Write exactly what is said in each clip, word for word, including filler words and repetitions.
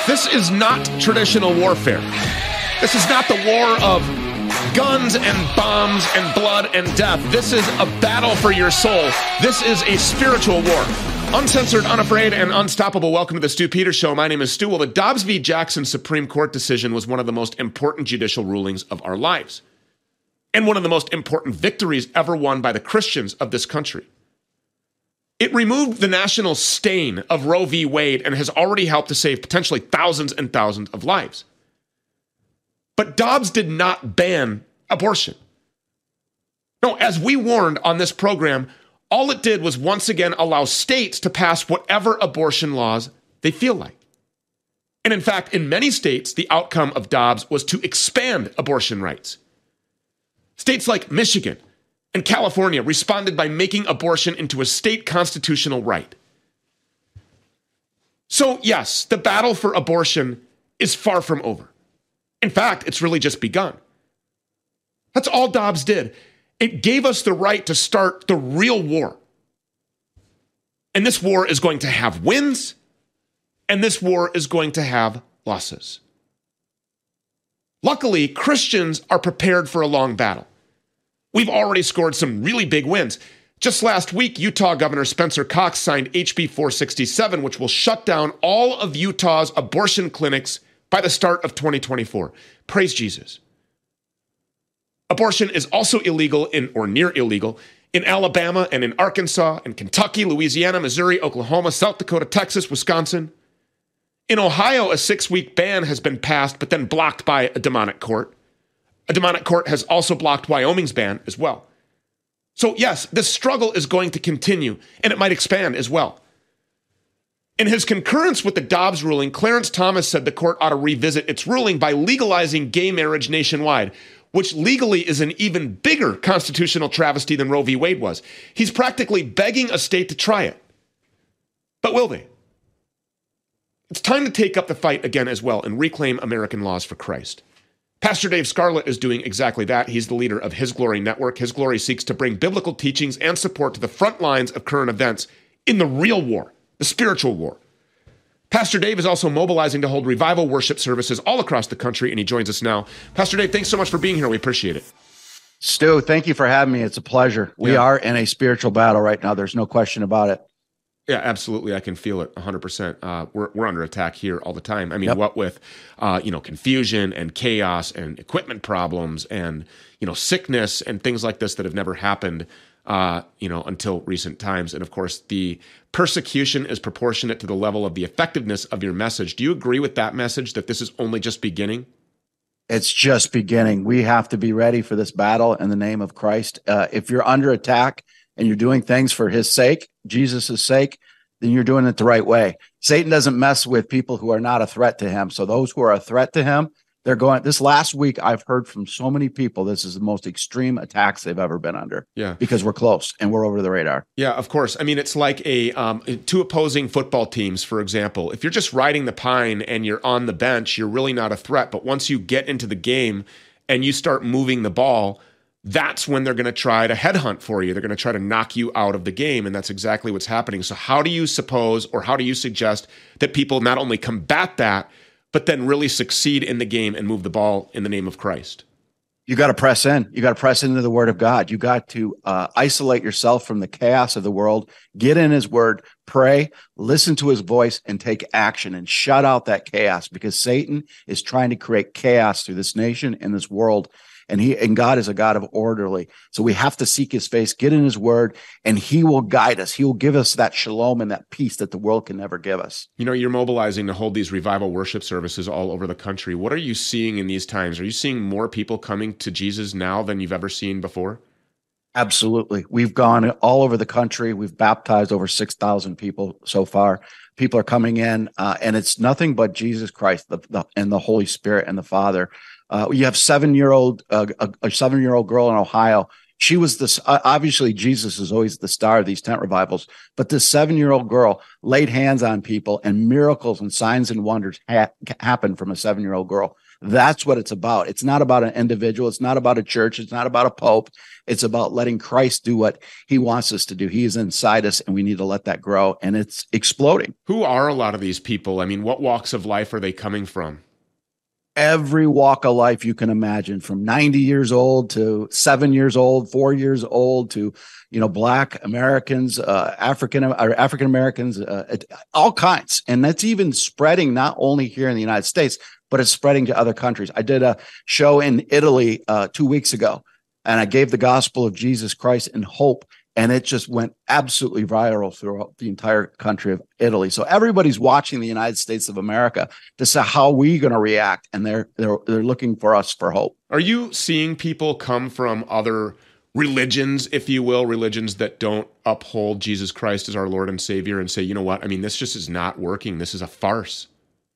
This is not traditional warfare. This is not the war of guns and bombs and blood and death. This is a battle for your soul. This is a spiritual war. Uncensored, unafraid, and unstoppable. Welcome to the Stu Peters Show. My name is Stu. Well, the Dobbs v. Jackson Supreme Court decision was one of the most important judicial rulings of our lives, and one of the most important victories ever won by the Christians of this country. It removed the national stain of Roe v. Wade and has already helped to save potentially thousands and thousands of lives. But Dobbs did not ban abortion. No, as we warned on this program, all it did was once again allow states to pass whatever abortion laws they feel like. And in fact, in many states, the outcome of Dobbs was to expand abortion rights. States like Michigan and California responded by making abortion into a state constitutional right. So yes, the battle for abortion is far from over. In fact, it's really just begun. That's all Dobbs did. It gave us the right to start the real war. And this war is going to have wins, and this war is going to have losses. Luckily, Christians are prepared for a long battle. We've already scored some really big wins. Just last week, Utah Governor Spencer Cox signed H B four sixty-seven, which will shut down all of Utah's abortion clinics by the start of twenty twenty-four. Praise Jesus. Abortion is also illegal in, or near illegal, in Alabama and in Arkansas and Kentucky, Louisiana, Missouri, Oklahoma, South Dakota, Texas, Wisconsin. In Ohio, a six-week ban has been passed, but then blocked by a demonic court. A demonic court has also blocked Wyoming's ban as well. So yes, this struggle is going to continue, and it might expand as well. In his concurrence with the Dobbs ruling, Clarence Thomas said the court ought to revisit its ruling by legalizing gay marriage nationwide, which legally is an even bigger constitutional travesty than Roe v. Wade was. He's practically begging a state to try it. But will they? It's time to take up the fight again as well and reclaim American laws for Christ. Pastor Dave Scarlett is doing exactly that. He's the leader of His Glory Network. His Glory seeks to bring biblical teachings and support to the front lines of current events in the real war, the spiritual war. Pastor Dave is also mobilizing to hold revival worship services all across the country, and he joins us now. Pastor Dave, thanks so much for being here. We appreciate it. Stu, thank you for having me. It's a pleasure. We yeah. are in a spiritual battle right now. There's no question about it. Yeah, absolutely. I can feel it one hundred percent. Uh, we're we're under attack here all the time. I mean, yep. what with uh, you know, confusion and chaos and equipment problems and you know, sickness and things like this that have never happened uh, you know, until recent times. And of course, the persecution is proportionate to the level of the effectiveness of your message. Do you agree with that message that this is only just beginning? It's just beginning. We have to be ready for this battle in the name of Christ. Uh, if you're under attack and you're doing things for his sake, Jesus' sake, then you're doing it the right way. Satan doesn't mess with people who are not a threat to him. So those who are a threat to him, they're going, this last week, I've heard from so many people, this is the most extreme attacks they've ever been under. Yeah. Because we're close and we're over the radar. Yeah, of course. I mean, it's like a um, two opposing football teams, for example. If you're just riding the pine and you're on the bench, you're really not a threat. But once you get into the game and you start moving the ball, that's when they're going to try to headhunt for you. They're going to try to knock you out of the game, and that's exactly what's happening. So how do you suppose, or how do you suggest that people not only combat that, but then really succeed in the game and move the ball in the name of Christ? You got to press in. You got to press into the word of God. You got to uh, isolate yourself from the chaos of the world, get in his word, pray, listen to his voice, and take action and shut out that chaos, because Satan is trying to create chaos through this nation and this world. And he and God is a God of orderly. So we have to seek his face, get in his word, and he will guide us. He will give us that shalom and that peace that the world can never give us. You know, you're mobilizing to hold these revival worship services all over the country. What are you seeing in these times? Are you seeing more people coming to Jesus now than you've ever seen before? Absolutely. We've gone all over the country. We've baptized over six thousand people so far. People are coming in, uh, and it's nothing but Jesus Christ the, the, and the Holy Spirit and the Father. Uh, you have seven-year-old, uh, a, a seven-year-old girl in Ohio. She was this, uh, obviously Jesus is always the star of these tent revivals, but this seven-year-old girl laid hands on people and miracles and signs and wonders ha- happened from a seven-year-old girl. That's what it's about. It's not about an individual. It's not about a church. It's not about a pope. It's about letting Christ do what he wants us to do. He is inside us, and we need to let that grow, and it's exploding. Who are a lot of these people? I mean, what walks of life are they coming from? Every walk of life you can imagine, from ninety years old to seven years old, four years old to, you know, Black Americans, uh, African or African Americans, uh, all kinds. And that's even spreading not only here in the United States, but it's spreading to other countries. I did a show in Italy uh, two weeks ago, and I gave the gospel of Jesus Christ and hope. And it just went absolutely viral throughout the entire country of Italy. So everybody's watching the United States of America to say how we're going to react, and they're they're they're looking for us for hope. Are you seeing people come from other religions, if you will, religions that don't uphold Jesus Christ as our Lord and Savior, and say, you know what? I mean, this just is not working. This is a farce.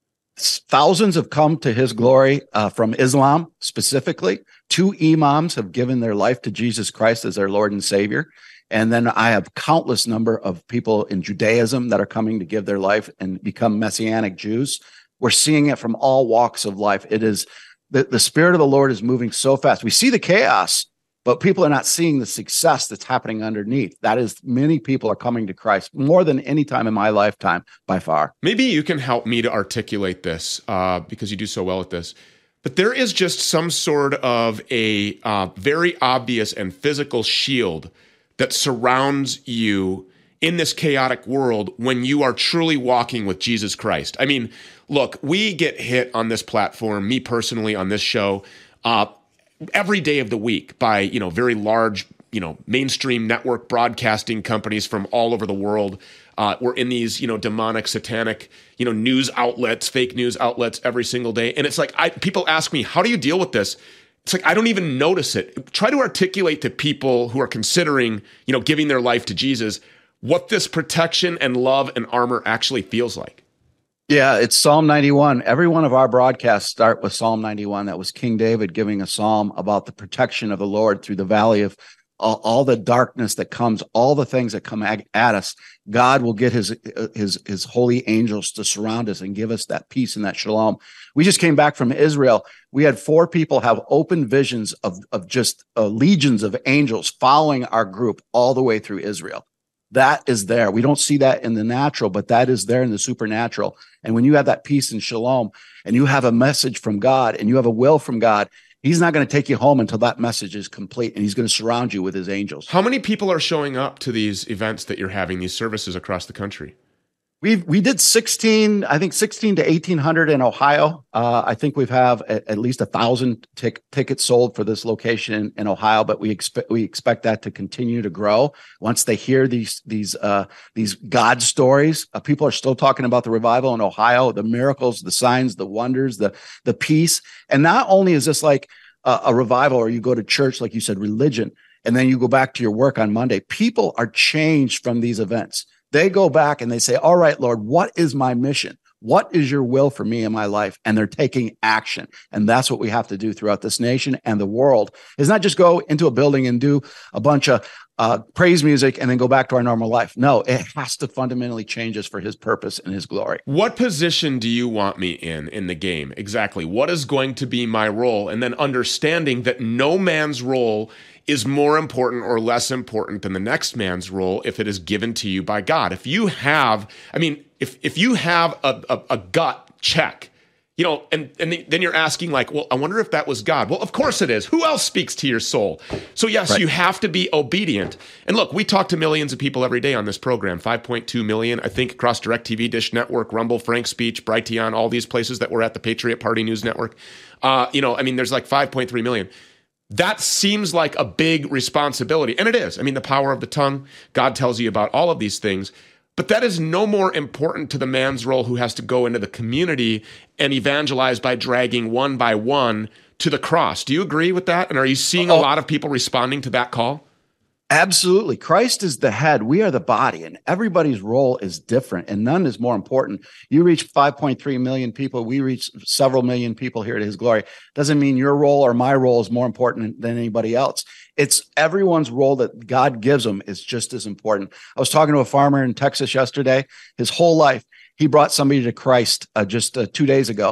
Thousands have come to his glory uh, from Islam specifically. Two imams have given their life to Jesus Christ as their Lord and Savior. And then I have countless number of people in Judaism that are coming to give their life and become Messianic Jews. We're seeing it from all walks of life. It is the, the Spirit of the Lord is moving so fast. We see the chaos, but people are not seeing the success that's happening underneath. That is, many people are coming to Christ more than any time in my lifetime by far. Maybe you can help me to articulate this uh, because you do so well at this. But there is just some sort of a uh, very obvious and physical shield that surrounds you in this chaotic world when you are truly walking with Jesus Christ. I mean, look, we get hit on this platform, me personally on this show, uh, every day of the week by, you know, very large, you know, mainstream network broadcasting companies from all over the world. Uh, we're in these, you know, demonic, satanic, you know, news outlets, fake news outlets every single day. And it's like, I, people ask me, how do you deal with this? It's like, I don't even notice it. Try to articulate to people who are considering, you know, giving their life to Jesus, what this protection and love and armor actually feels like. Yeah, it's Psalm ninety-one. Every one of our broadcasts start with Psalm ninety-one. That was King David giving a psalm about the protection of the Lord through the valley of all, all the darkness that comes, all the things that come at, at us. God will get his, his, his holy angels to surround us and give us that peace and that shalom. We just came back from Israel. We had four people have open visions of, of just uh, legions of angels following our group all the way through Israel. That is there. We don't see that in the natural, but that is there in the supernatural. And when you have that peace and shalom, and you have a message from God, and you have a will from God, he's not going to take you home until that message is complete, and he's going to surround you with his angels. How many people are showing up to these events that you're having, these services across the country? We we did sixteen, I think sixteen to eighteen hundred in Ohio. Uh, I think we've have at, at least a thousand tic- tickets sold for this location in, in Ohio, but we expect we expect that to continue to grow once they hear these these uh, these God stories. Uh, people are still talking about the revival in Ohio, the miracles, the signs, the wonders, the the peace. And not only is this like a, a revival, or you go to church, like you said, religion, and then you go back to your work on Monday. People are changed from these events. They go back and they say, all right, Lord, what is my mission? What is your will for me in my life? And they're taking action. And that's what we have to do throughout this nation and the world, is not just go into a building and do a bunch of uh, praise music and then go back to our normal life. No, it has to fundamentally change us for his purpose and his glory. What position do you want me in, in the game? Exactly. What is going to be my role? And then understanding that no man's role is more important or less important than the next man's role if it is given to you by God. If you have, I mean, if if you have a, a, a gut check, you know, and, and then you're asking like, well, I wonder if that was God. Well, of course it is. Who else speaks to your soul? So yes, right. You have to be obedient. And look, we talk to millions of people every day on this program, five point two million, I think, across DirecTV, Dish Network, Rumble, Frank Speech, Brighteon, all these places that we're at, the Patriot Party News Network. Uh, you know, I mean, there's like five point three million. That seems like a big responsibility. And it is. I mean, the power of the tongue, God tells you about all of these things. But that is no more important to the man's role who has to go into the community and evangelize by dragging one by one to the cross. Do you agree with that? And are you seeing a lot of people responding to that call? Absolutely. Christ is the head. We are the body, and everybody's role is different, and none is more important. You reach five point three million people. We reach several million people here to his glory. Doesn't mean your role or my role is more important than anybody else. It's everyone's role that God gives them is just as important. I was talking to a farmer in Texas yesterday. His whole life, he brought somebody to Christ uh, just uh, two days ago.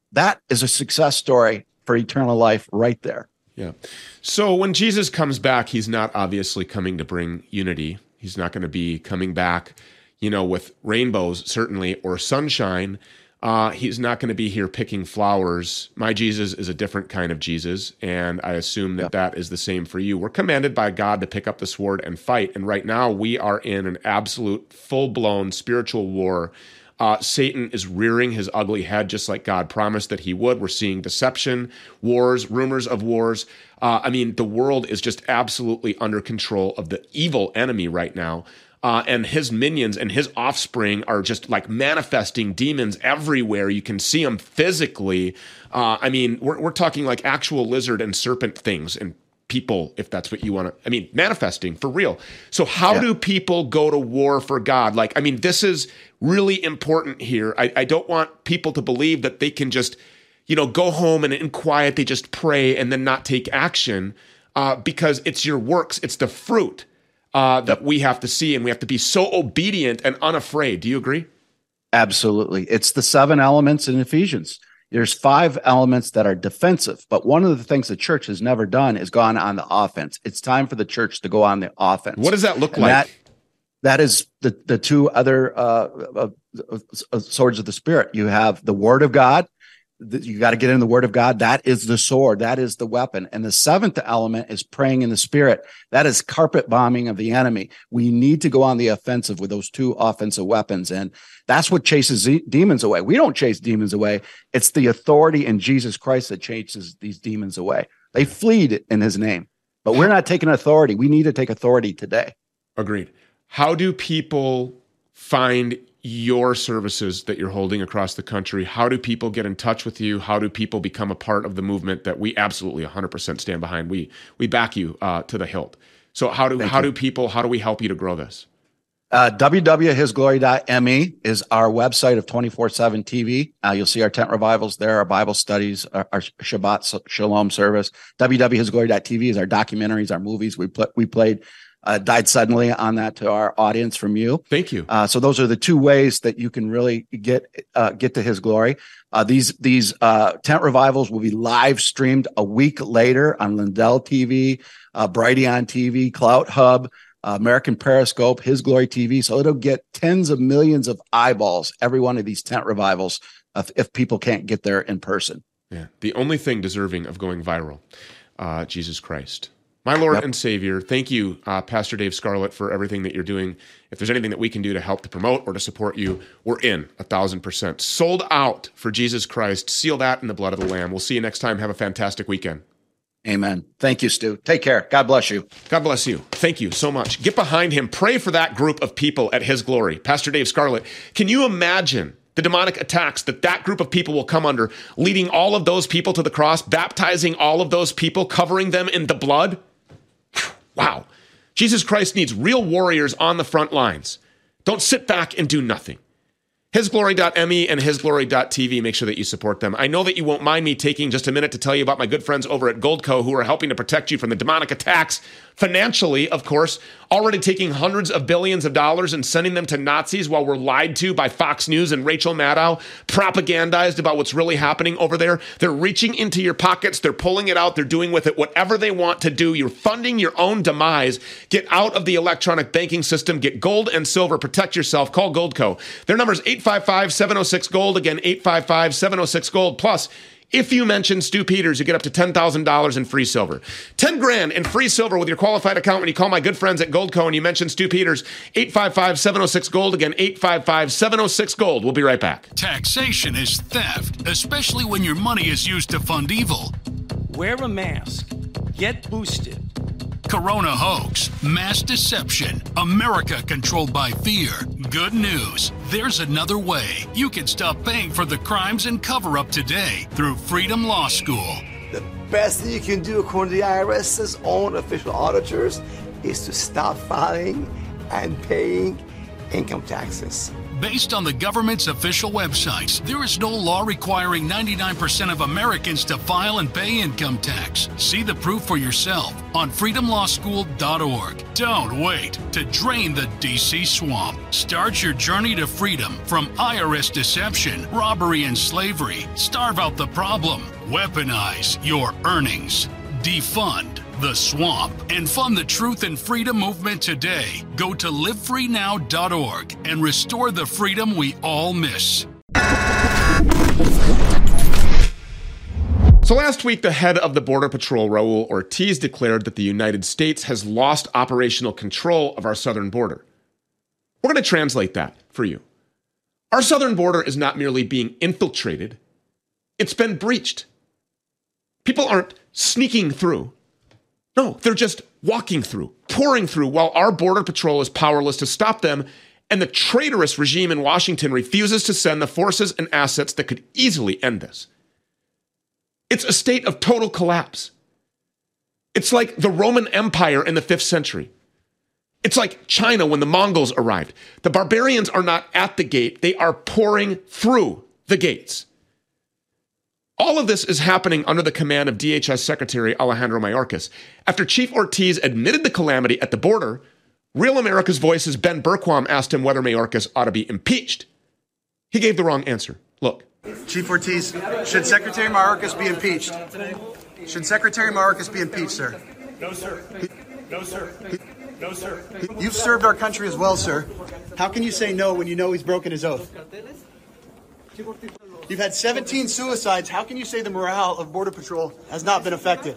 that is a success story for eternal life right there. Yeah. So when Jesus comes back, he's not obviously coming to bring unity. He's not going to be coming back, you know, with rainbows, certainly, or sunshine. Uh, he's not going to be here picking flowers. My Jesus is a different kind of Jesus, and I assume that yeah. that is the same for you. We're commanded by God to pick up the sword and fight, and right now we are in an absolute full-blown spiritual war. Uh, Satan is rearing his ugly head just like God promised that he would. We're seeing deception, wars, rumors of wars. Uh, I mean, the world is just absolutely under control of the evil enemy right now. Uh, and his minions and his offspring are just like manifesting demons everywhere. You can see them physically. Uh, I mean, we're, we're talking like actual lizard and serpent things and people, if that's what you want to, I mean, manifesting for real. So how yeah. do people go to war for God? Like, I mean, this is really important here. I, I don't want people to believe that they can just, you know, go home and in quiet, they just pray and then not take action uh, because it's your works. It's the fruit uh, that we have to see, and we have to be so obedient and unafraid. Do you agree? Absolutely. It's the seven elements in Ephesians. There's five elements that are defensive, but one of the things the church has never done is gone on the offense. It's time for the church to go on the offense. What does that look and like? That, that is the, the two other uh, uh, uh, swords of the Spirit. You have the Word of God. You got to get in the Word of God. That is the sword. That is the weapon. And the seventh element is praying in the Spirit. That is carpet bombing of the enemy. We need to go on the offensive with those two offensive weapons. And that's what chases z- demons away. We don't chase demons away. It's the authority in Jesus Christ that chases these demons away. They flee in his name, but we're not taking authority. We need to take authority today. Agreed. How do people find your services that you're holding across the country? How do people get in touch with you? How do people become a part of the movement that we absolutely one hundred percent stand behind? We we back you uh, to the hilt. So how do Thank how you. do people, how do we help you to grow this? Uh, w w w dot his glory dot m e is our website of twenty-four seven T V. Uh, you'll see our tent revivals there, our Bible studies, our, our Shabbat Shalom service. w w w dot his glory dot t v is our documentaries, our movies. We pl- we played Uh, Died Suddenly on that to our audience from you. Thank you. Uh, so those are the two ways that you can really get uh, get to his glory. Uh, these these uh, tent revivals will be live streamed a week later on Lindell T V, uh, Brighteon T V, Clout Hub, uh, American Periscope, His Glory T V. So it'll get tens of millions of eyeballs every one of these tent revivals if, if people can't get there in person. Yeah, the only thing deserving of going viral, uh, Jesus Christ. My Lord yep. and Savior, thank you, uh, Pastor Dave Scarlett, for everything that you're doing. If there's anything that we can do to help to promote or to support you, we're in a thousand percent. Sold out for Jesus Christ. Seal that in the blood of the Lamb. We'll see you next time. Have a fantastic weekend. Amen. Thank you, Stu. Take care. God bless you. God bless you. Thank you so much. Get behind him. Pray for that group of people at His Glory. Pastor Dave Scarlett, can you imagine the demonic attacks that that group of people will come under, leading all of those people to the cross, baptizing all of those people, covering them in the blood? Wow. Jesus Christ needs real warriors on the front lines. Don't sit back and do nothing. his glory dot m e and his glory dot t v. Make sure that you support them. I know that you won't mind me taking just a minute to tell you about my good friends over at Goldco, who are helping to protect you from the demonic attacks financially, of course, already taking hundreds of billions of dollars and sending them to Nazis while we're lied to by Fox News and Rachel Maddow, propagandized about what's really happening over there. They're reaching into your pockets. They're pulling it out. They're doing with it whatever they want to do. You're funding your own demise. Get out of the electronic banking system. Get gold and silver. Protect yourself. Call Goldco. Their number is eight five five, seven oh six, GOLD. Again, eight five five, seven oh six, GOLD. Plus, if you mention Stu Peters, you get up to ten thousand dollars in free silver. ten grand in free silver with your qualified account when you call my good friends at Goldco and you mention Stu Peters. eight five five, seven oh six, GOLD. Again, eight five five, seven oh six, GOLD. We'll be right back. Taxation is theft, especially when your money is used to fund evil. Wear a mask. Get boosted. Corona hoax, mass deception, America controlled by fear. Good news, there's another way. You can stop paying for the crimes and cover-up today through Freedom Law School. The best thing you can do, according to the I R S's own official auditors, is to stop filing and paying income taxes. Based on the government's official websites, there is no law requiring ninety-nine percent of Americans to file and pay income tax. See the proof for yourself on freedom law school dot org. Don't wait to drain the D C swamp. Start your journey to freedom from I R S deception, robbery, and slavery. Starve out the problem. Weaponize your earnings. Defund the swamp and fund the truth and freedom movement today. Go to live free now dot org and restore the freedom we all miss. So last week, the head of the Border Patrol, Raul Ortiz, declared that the United States has lost operational control of our southern border. We're going to translate that for you. Our southern border is not merely being infiltrated, it's been breached. People aren't sneaking through. No, they're just walking through, pouring through, while our Border Patrol is powerless to stop them, and the traitorous regime in Washington refuses to send the forces and assets that could easily end this. It's a state of total collapse. It's like the Roman Empire in the fifth century. It's like China when the Mongols arrived. The barbarians are not at the gate, they are pouring through the gates. All of this is happening under the command of D H S Secretary Alejandro Mayorkas. After Chief Ortiz admitted the calamity at the border, Real America's Voice's Ben Berquam asked him whether Mayorkas ought to be impeached. He gave the wrong answer. Look. Chief Ortiz, should Secretary Mayorkas be impeached? Should Secretary Mayorkas be impeached, sir? No, sir. No, sir. No, sir. You've served our country as well, sir. How can you say no when you know he's broken his oath? You've had seventeen suicides. How can you say the morale of Border Patrol has not been affected?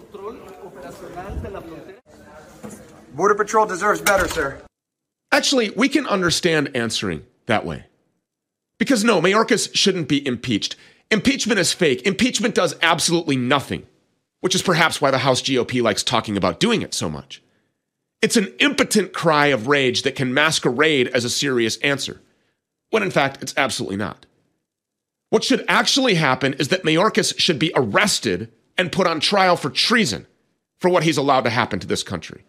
Border Patrol deserves better, sir. Actually, we can understand answering that way. Because no, Mayorkas shouldn't be impeached. Impeachment is fake. Impeachment does absolutely nothing, which is perhaps why the House G O P likes talking about doing it so much. It's an impotent cry of rage that can masquerade as a serious answer, when in fact it's absolutely not. What should actually happen is that Mayorkas should be arrested and put on trial for treason for what he's allowed to happen to this country.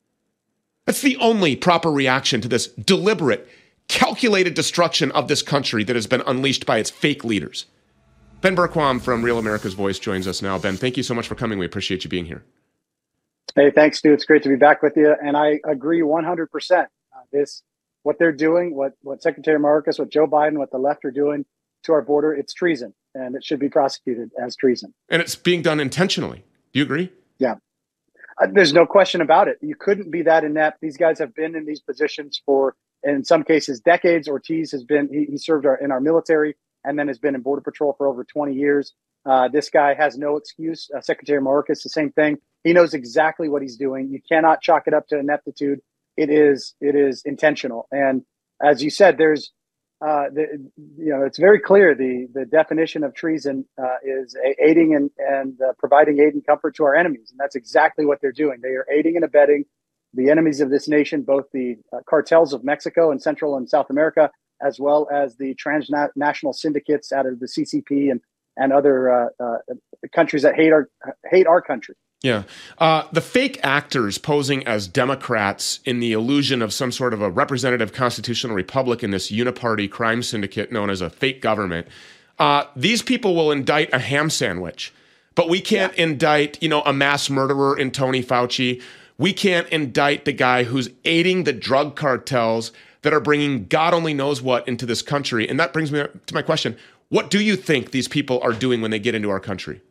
That's the only proper reaction to this deliberate, calculated destruction of this country that has been unleashed by its fake leaders. Ben Berquam from Real America's Voice joins us now. Ben, thank you so much for coming. We appreciate you being here. Hey, thanks, Stu. It's great to be back with you. And I agree one hundred percent. Uh, this, what they're doing, what, what Secretary Mayorkas, what Joe Biden, what the left are doing to our border, it's treason, and it should be prosecuted as treason. And it's being done intentionally. Do you agree? Yeah. Uh, there's no question about it. You couldn't be that inept. These guys have been in these positions for, in some cases, decades. Ortiz has been, he, he served our, in our military and then has been in Border Patrol for over twenty years. Uh, this guy has no excuse. Uh, Secretary Mayorkas, the same thing. He knows exactly what he's doing. You cannot chalk it up to ineptitude. It is, it is intentional. And as you said, there's, uh, the, you know, it's very clear. The, the definition of treason uh, is aiding and, and uh, providing aid and comfort to our enemies. And that's exactly what they're doing. They are aiding and abetting the enemies of this nation, both the uh, cartels of Mexico and Central and South America, as well as the transnational syndicates out of the C C P and, and other uh, uh, countries that hate our, hate our country. Yeah. Uh, the fake actors posing as Democrats in the illusion of some sort of a representative constitutional republic in this uniparty crime syndicate known as a fake government, uh, these people will indict a ham sandwich. But we can't yeah. indict, you know, a mass murderer in Tony Fauci. We can't indict the guy who's aiding the drug cartels that are bringing God only knows what into this country. And that brings me to my question. What do you think these people are doing when they get into our country?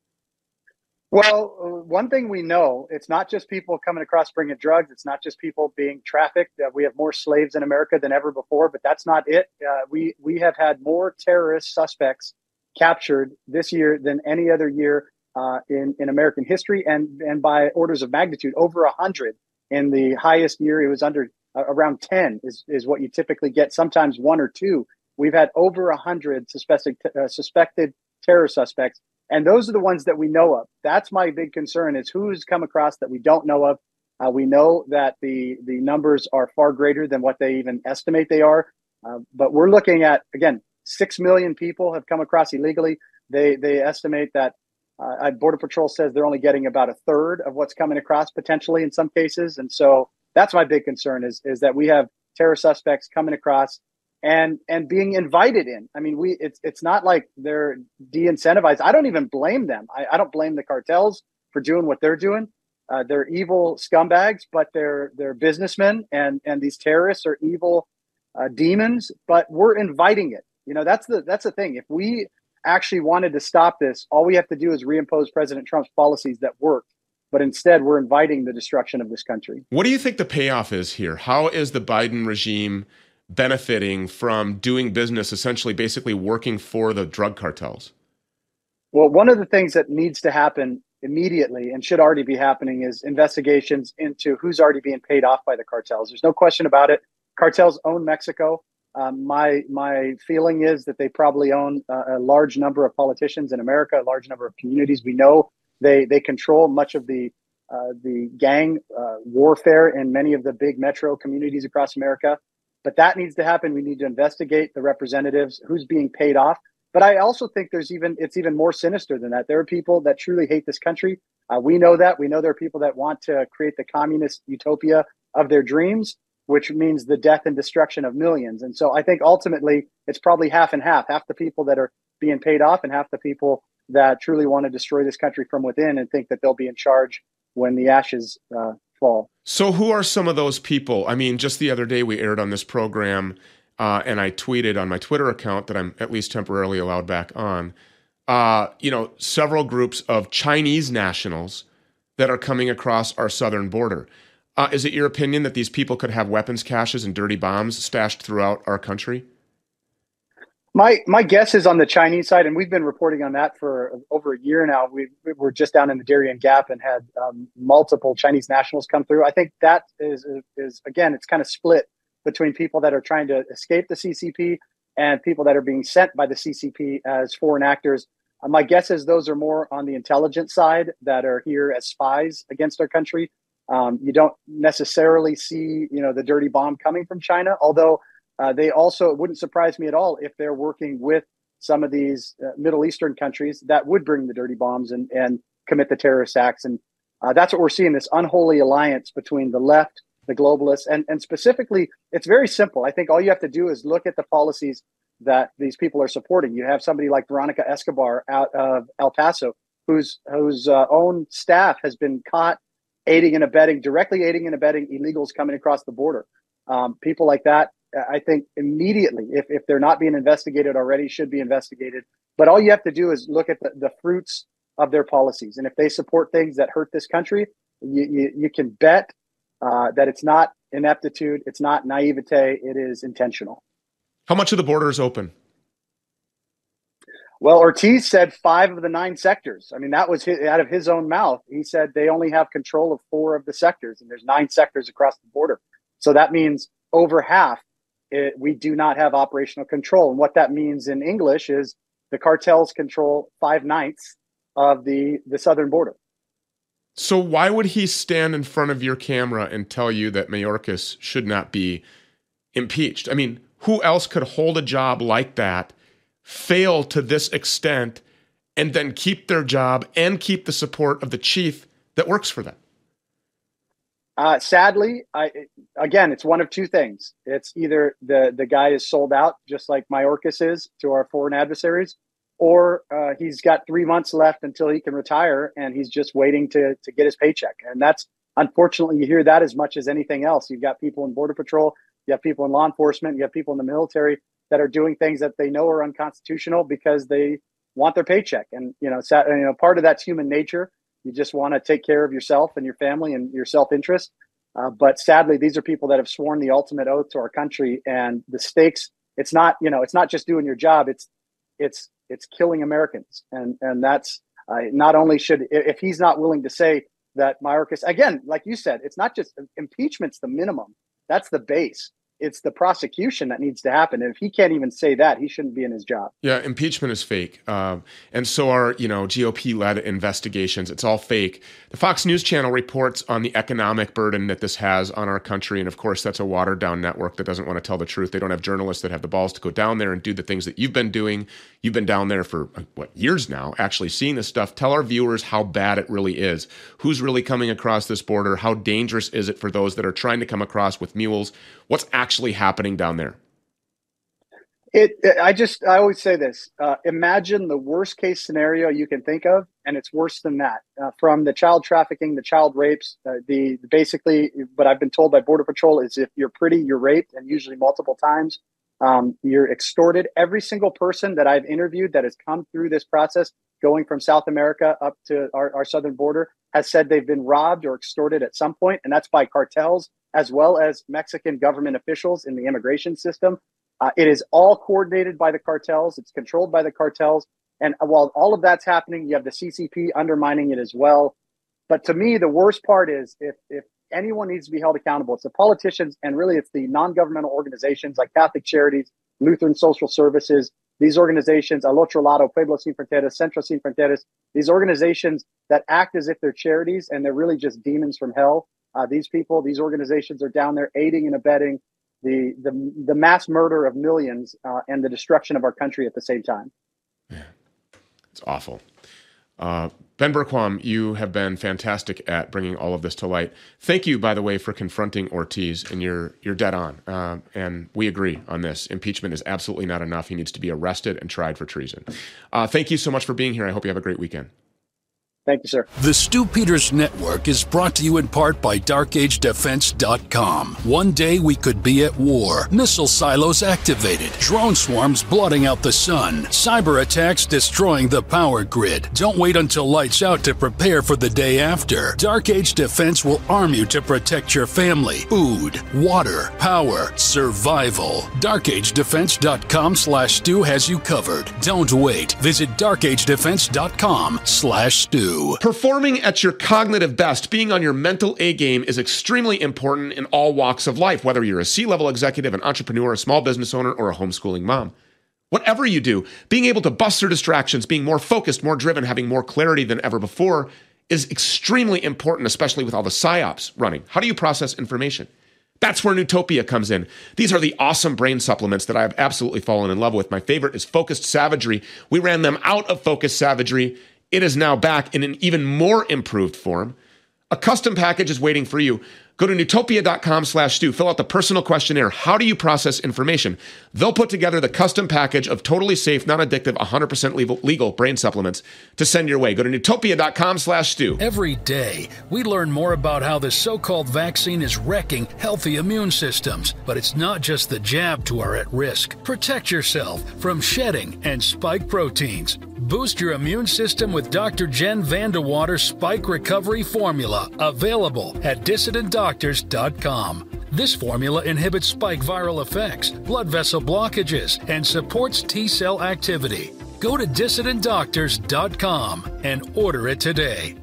Well, one thing we know, it's not just people coming across bringing drugs. It's not just people being trafficked. Uh, we have more slaves in America than ever before, but that's not it. Uh, we we have had more terrorist suspects captured this year than any other year uh, in, in American history, and, and by orders of magnitude, over one hundred. In the highest year, it was under uh, around ten is, is what you typically get, sometimes one or two. We've had over one hundred suspected, uh, suspected terror suspects. And those are the ones that we know of. That's my big concern, is who's come across that we don't know of. Uh, we know that the the numbers are far greater than what they even estimate they are. Uh, but we're looking at, again, six million people have come across illegally. They they estimate that uh, Border Patrol says they're only getting about a third of what's coming across potentially in some cases. And so that's my big concern is, is that we have terror suspects coming across and and being invited in. I mean, we it's it's not like they're de-incentivized. I don't even blame them. I, I don't blame the cartels for doing what they're doing. Uh, they're evil scumbags, but they're they're businessmen, and and these terrorists are evil uh, demons. But we're inviting it. You know, that's the that's the thing. If we actually wanted to stop this, all we have to do is reimpose President Trump's policies that work. But instead, we're inviting the destruction of this country. What do you think the payoff is here? How is the Biden regime benefiting from doing business, essentially, basically working for the drug cartels? Well, one of the things that needs to happen immediately and should already be happening is investigations into who's already being paid off by the cartels. There's no question about it. Cartels own Mexico. Um, my my feeling is that they probably own uh, a large number of politicians in America, a large number of communities. We know they they control much of the uh, the gang uh, warfare in many of the big metro communities across America. But that needs to happen. We need to investigate the representatives, who's being paid off. But I also think there's even it's even more sinister than that. There are people that truly hate this country. Uh, we know that. We know there are people that want to create the communist utopia of their dreams, which means the death and destruction of millions. And so I think ultimately it's probably half and half, half the people that are being paid off and half the people that truly want to destroy this country from within and think that they'll be in charge when the ashes uh, fall. So who are some of those people? I mean, just the other day we aired on this program uh, and I tweeted on my Twitter account that I'm at least temporarily allowed back on, uh, you know, several groups of Chinese nationals that are coming across our southern border. Uh, is it your opinion that these people could have weapons caches and dirty bombs stashed throughout our country? My my guess is on the Chinese side, and we've been reporting on that for over a year now. We we're just down in the Darien Gap and had um, multiple Chinese nationals come through. I think that is is again, it's kind of split between people that are trying to escape the C C P and people that are being sent by the C C P as foreign actors. Uh, my guess is those are more on the intelligence side that are here as spies against our country. Um, you don't necessarily see, you know, the dirty bomb coming from China, although uh, they also, it wouldn't surprise me at all if they're working with some of these uh, Middle Eastern countries that would bring the dirty bombs and, and commit the terrorist acts. And uh, that's what we're seeing, this unholy alliance between the left, the globalists, and, and specifically, it's very simple. I think all you have to do is look at the policies that these people are supporting. You have somebody like Veronica Escobar out of El Paso, whose, whose uh, own staff has been caught aiding and abetting, directly aiding and abetting illegals coming across the border. Um, people like that, I think immediately, if, if they're not being investigated already, should be investigated. But all you have to do is look at the, the fruits of their policies. And if they support things that hurt this country, you, you, you can bet uh, that it's not ineptitude, it's not naivete, it is intentional. How much of the border is open? Well, Ortiz said five of the nine sectors. I mean, that was his, out of his own mouth. He said they only have control of four of the sectors, and there's nine sectors across the border. So that means over half, it, we do not have operational control. And what that means in English is the cartels control five ninths of the, the southern border. So why would he stand in front of your camera and tell you that Mayorkas should not be impeached? I mean, who else could hold a job like that, fail to this extent, and then keep their job and keep the support of the chief that works for them? Uh, sadly, I, again, it's one of two things. It's either the, the guy is sold out, just like Mayorkas is to our foreign adversaries, or uh, he's got three months left until he can retire, and he's just waiting to, to get his paycheck. And that's, unfortunately, you hear that as much as anything else. You've got people in Border Patrol, you have people in law enforcement, you have people in the military that are doing things that they know are unconstitutional because they want their paycheck. And, you know, so, you know, part of that's human nature. You just want to take care of yourself and your family and your self-interest. Uh, but sadly, these are people that have sworn the ultimate oath to our country, and the stakes, it's not, you know, it's not just doing your job. It's, it's, it's killing Americans. And, and that's uh, not only should, if he's not willing to say that Mayorkas, again, like you said, it's not just impeachment's the minimum. That's the base. It's the prosecution that needs to happen. And if he can't even say that, he shouldn't be in his job. Yeah, impeachment is fake. Uh, and so are, you know, G O P-led investigations. It's all fake. The Fox News Channel reports on the economic burden that this has on our country. And of course, that's a watered-down network that doesn't want to tell the truth. They don't have journalists that have the balls to go down there and do the things that you've been doing. You've been down there for, what, years now, actually seeing this stuff. Tell our viewers how bad it really is. Who's really coming across this border? How dangerous is it for those that are trying to come across with mules? What's actually happening down there? It, it, I just, I always say this, uh, imagine the worst case scenario you can think of. And it's worse than that, uh, from the child trafficking, the child rapes, uh, the basically what I've been told by Border Patrol is if you're pretty, you're raped, and usually multiple times. Um, you're extorted. Every single person that I've interviewed that has come through this process, going from South America up to our, our southern border, has said they've been robbed or extorted at some point. And that's by cartels, as well as Mexican government officials in the immigration system. Uh, it is all coordinated by the cartels. It's controlled by the cartels. And while all of that's happening, you have the C C P undermining it as well. But to me, the worst part is if, if anyone needs to be held accountable, it's the politicians, and really it's the non-governmental organizations like Catholic Charities, Lutheran Social Services, these organizations, Al Otro Lado, Pueblo Sin Fronteras, Centro Sin Fronteras, these organizations that act as if they're charities and they're really just demons from hell. Uh, these people, these organizations are down there aiding and abetting the the, the mass murder of millions uh, and the destruction of our country at the same time. Yeah, it's awful. Uh, Ben Bergquam, you have been fantastic at bringing all of this to light. Thank you, by the way, for confronting Ortiz, and you're you're dead on. Uh, and we agree on this. Impeachment is absolutely not enough. He needs to be arrested and tried for treason. Uh, thank you so much for being here. I hope you have a great weekend. Thank you, sir. The Stu Peters Network is brought to you in part by Dark Age Defense dot com. One day we could be at war. Missile silos activated. Drone swarms blotting out the sun. Cyber attacks destroying the power grid. Don't wait until lights out to prepare for the day after. Dark Age Defense will arm you to protect your family. Food, water, power, survival. Dark Age Defense dot com slash Stu has you covered. Don't wait. Visit Dark Age Defense dot com slash Stu. Performing at your cognitive best, being on your mental A game is extremely important in all walks of life, whether you're a C-level executive, an entrepreneur, a small business owner, or a homeschooling mom. Whatever you do, being able to bust through distractions, being more focused, more driven, having more clarity than ever before is extremely important, especially with all the psyops running. How do you process information? That's where Nootopia comes in. These are the awesome brain supplements that I have absolutely fallen in love with. My favorite is Focused Savagery. We ran them out of Focused Savagery. It is now back in an even more improved form. A custom package is waiting for you. Go to Nootopia dot com slash Stu. Fill out the personal questionnaire. How do you process information? They'll put together the custom package of totally safe, non-addictive, one hundred percent legal, legal brain supplements to send your way. Go to Nootopia dot com slash Stu. Every day, we learn more about how the so-called vaccine is wrecking healthy immune systems. But it's not just the jabbed who are at risk. Protect yourself from shedding and spike proteins. Boost your immune system with Doctor Jen Vandewater Spike Recovery Formula, available at dissident doctors dot com. This formula inhibits spike viral effects, blood vessel blockages, and supports T-cell activity. Go to dissident doctors dot com and order it today.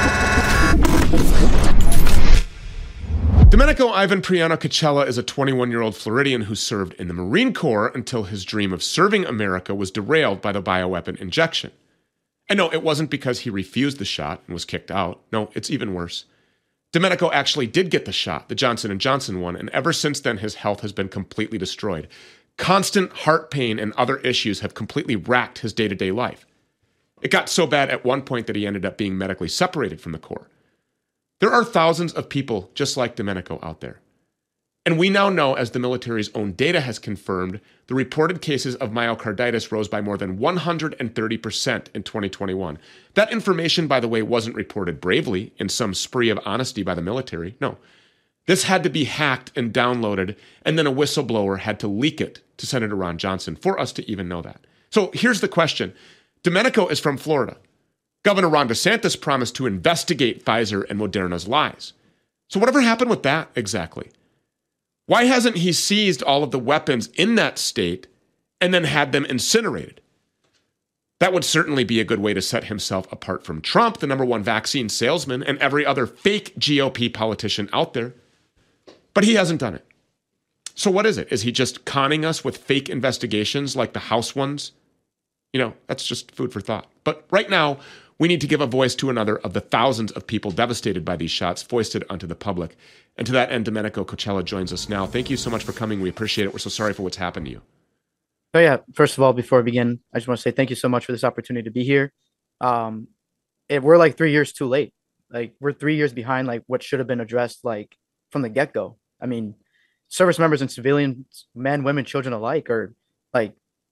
Domenico Ivan Priano Coachella is a twenty-one-year-old Floridian who served in the Marine Corps until his dream of serving America was derailed by the bioweapon injection. And no, it wasn't because he refused the shot and was kicked out. No, it's even worse. Domenico actually did get the shot, the Johnson and Johnson one, and ever since then his health has been completely destroyed. Constant heart pain and other issues have completely racked his day-to-day life. It got so bad at one point that he ended up being medically separated from the Corps. There are thousands of people just like Domenico out there. And we now know, as the military's own data has confirmed, the reported cases of myocarditis rose by more than one hundred thirty percent in twenty twenty-one. That information, by the way, wasn't reported bravely in some spree of honesty by the military. No. This had to be hacked and downloaded, and then a whistleblower had to leak it to Senator Ron Johnson for us to even know that. So here's the question. Domenico is from Florida. Governor Ron DeSantis promised to investigate Pfizer and Moderna's lies. So whatever happened with that exactly? Why hasn't he seized all of the weapons in that state and then had them incinerated? That would certainly be a good way to set himself apart from Trump, the number one vaccine salesman, and every other fake G O P politician out there. But he hasn't done it. So what is it? Is he just conning us with fake investigations like the House ones? You know, that's just food for thought. But right now, we need to give a voice to another of the thousands of people devastated by these shots foisted onto the public. And to that end, Domenico Coachella joins us now. Thank you so much for coming. We appreciate it. We're so sorry for what's happened to you. Oh, yeah. First of all, before I begin, I just want to say thank you so much for this opportunity to be here. Um, it, we're like three years too late. Like, we're three years behind, like, what should have been addressed, like, from the get-go. I mean, service members and civilians, men, women, children alike, are, like,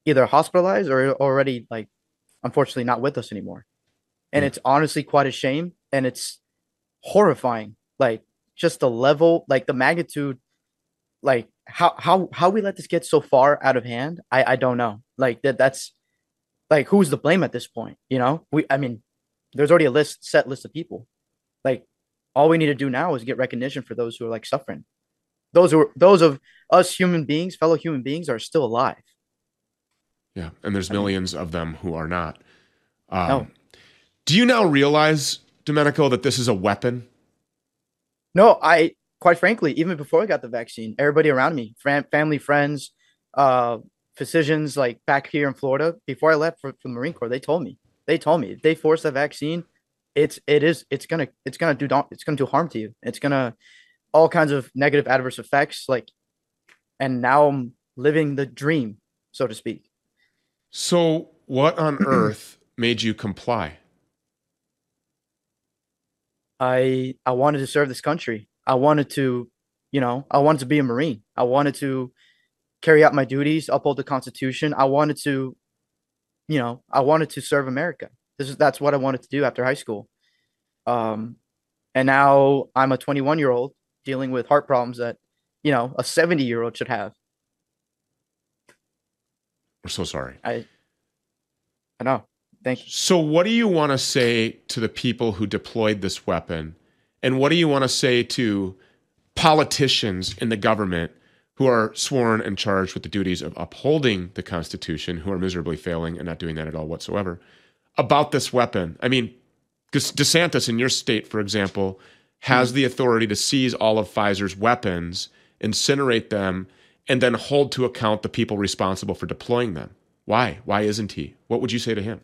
either hospitalized or already like unfortunately not with us anymore. And mm. it's honestly quite a shame, and it's horrifying. Like just the level, like the magnitude, like how how how we let this get so far out of hand. I I don't know. Like that that's like who's to blame at this point, you know? We I mean, there's already a list set list of people. Like all we need to do now is get recognition for those who are like suffering. Those who are, those of us human beings, fellow human beings, are still alive. Yeah, and there's millions I mean, of them who are not. Um, no. Do you now realize, Domenico, that this is a weapon? No, I quite frankly, even before I got the vaccine, everybody around me, fam- family, friends, uh, physicians, like back here in Florida, before I left for, for the Marine Corps, they told me, they told me if they force the vaccine, it's it is it's gonna it's gonna do it's gonna do harm to you. It's gonna all kinds of negative adverse effects. Like, and now I'm living the dream, so to speak. So, what on earth made you comply? I I wanted to serve this country. I wanted to, you know, I wanted to be a Marine. I wanted to carry out my duties, uphold the Constitution. I wanted to, you know, I wanted to serve America. This is that's what I wanted to do after high school. Um, and now I'm a twenty-one year old dealing with heart problems that, you know, a seventy year old should have. We're so sorry. I I know. Thank you. So what do you want to say to the people who deployed this weapon? And what do you want to say to politicians in the government who are sworn and charged with the duties of upholding the Constitution, who are miserably failing and not doing that at all whatsoever, about this weapon? I mean, DeSantis in your state, for example, has mm-hmm. the authority to seize all of Pfizer's weapons, incinerate them, and then hold to account the people responsible for deploying them. Why? Why isn't he? What would you say to him?